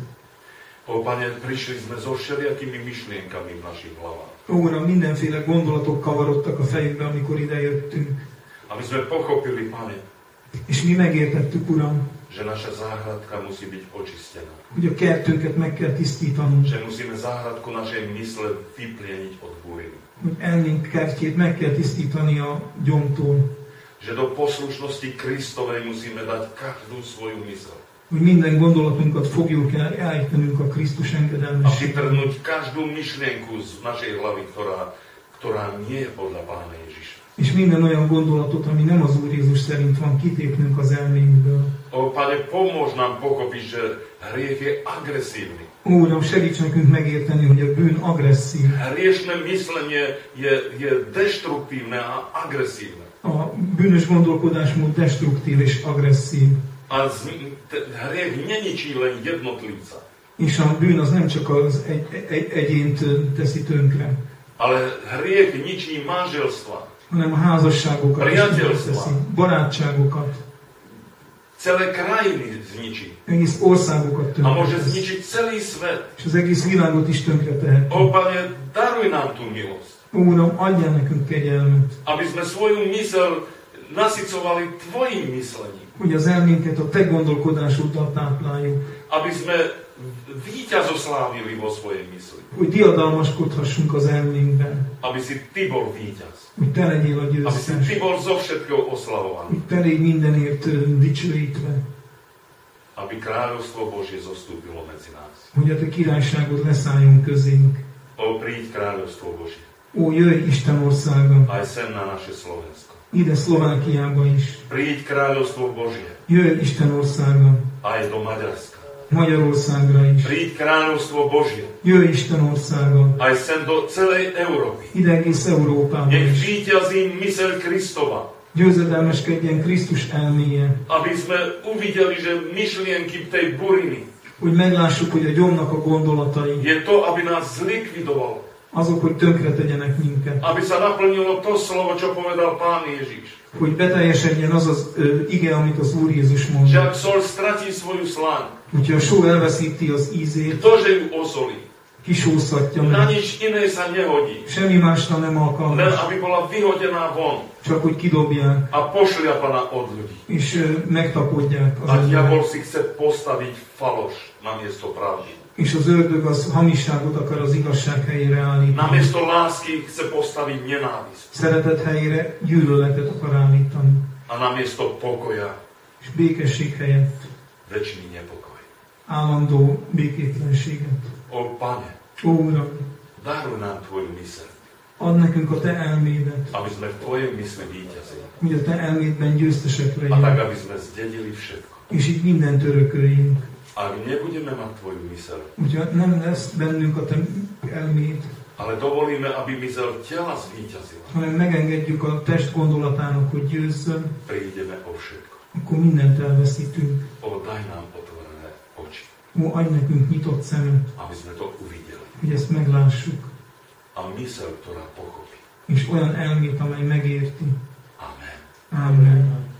O Pane, prišli sme so všelijakými myšlienkami v našich hlavách. Ó, Uram, mindenféle gondolatok kavarodtak a fejünkbe, amikor ide jöttünk. Aby sme pochopili, Pane, És mi megértettük, Uram, že naša záhradka musí byť očistená. hogy a kertünket meg kell tisztítanunk, Že musíme záhradku našej mysle vyplieniť od búriny. hogy elménk kertjét meg kell tisztítani a gyomtól, Že do poslušnosti Kristovej musíme dať každú svoju mysel. hogy minden gondolatunkat fogjuk el, állítanunk a Krisztus A engedelmességre, vytrhnúť každú myšlienku z našej hlavy, ktorá nie je podľa Pána Ježiša. és minden olyan gondolatot, ami nem az Úr Jézus szerint van, kitépnünk az elménkből. O Pane, pomôž nám pochopiť, že hriech je agresívny. Ó, Uram, segíts nekünk megérteni, hogy a bűn agresszív. Hriešné myslenie je deštruktívne a agresívne. A bűnös gondolkodásmód destruktív és agresszív. A hriech neničí len jednotlivca, És a bűn az nem csak az egyént teszi tönkre, ale hriech ničí manželstva. hanem a házasságokat, priateľstva, barátságokat, celé krajiny zničí. egész országokat A môže tönkretesz. zničiť celý svet. És az egész világot is tönkretehet. Ó, Pane, daruj nám tú milosť, Uram, adjál nekünk kegyelmet, aby sme svoju myseľ nasycovali Tvojim myslením. hogy az elménket a Te gondolkodásoddal tápláljuk, Aby sme víťazoslávili vo svojej mysli. hogy diadalmaskodhassunk az elménkben, Aby si Ty bol víťaz. hogy Te legyél a Aby si győztes, Ty bol zo všetkého oslavovaný. hogy Te légy mindenért dicsőítve, Aby kráľovstvo Božie zostúpilo medzi nás. hogy a Te királyságod leszálljon közénk. Ó, príď kráľovstvo Božie. Ó, jöjj Isten országa, Aj sem na naše Slovensko. ide Szlovákiába is. Príď kráľovstvo Božie. Jöjj Isten országa, Aj do Maďarska. Magyarországra is. Príď kráľovstvo Božie. Jöjj Isten országa, Aj sem do celej Európy. ide egész Európába Nech is. víťazí myseľ Kristova. Győzedelmeskedjen Krisztus elméje, Aby sme uvideli, že myšlienky tej buriny hogy meglássuk, hogy a gyomnak a gondolatai, je to, aby nás zlikvidovalo. azok, hogy tönkre tegyenek minket. Aby sa naplnilo to slovo, čo povedal Pán Ježiš. Hogy beteljesedjen az az ige, amit az Úr Jézus Že mondott. ak sol stratí svoju sláň, Hogyha a só elveszíti az ízét, ktože ju osolí? kisóztatja Na meg. nič iné sa nehodí. Semmi másra nem Len alkalmas, aby bola vyhodená von csak hogy kidobják, a pošliapaná od ľudí. és megtakodják az A diabol emberek. si chce postaviť faloš namiesto pravdy. És az ördög az hamisságot akar az igazság helyére állítani. Namiesto lásky chce postaviť nenávisť. Szeretet helyére gyűlöletet akar állítani. A namiesto pokoja És békesség helyett večný nepokoj. állandó békétlenséget. O Pane, Ó Uram, daruj nám Tvoju myseľ, add nekünk a Te elmédet, aby sme v Tvojej mysli víťazili. hogy a Te elmédben győztesek A tak, legyünk, aby sme zdedili všetko. és így mindent örököljünk. Ak nebudeme mať Tvoju myseľ, Hogyha nem lesz bennünk a Te elméd, ale dovolíme, aby myseľ tela zvíťazila, hanem megengedjük a test gondolatának, hogy győzzön, prídeme o všetko. akkor mindent elveszítünk. O, daj nám otvorené oči, Ó, adj nekünk nyitott szemet, aby sme to uvideli. hogy ezt meglássuk, A myseľ, ktorá pochopí. és olyan elmét, amely megérti. Amen. Amen.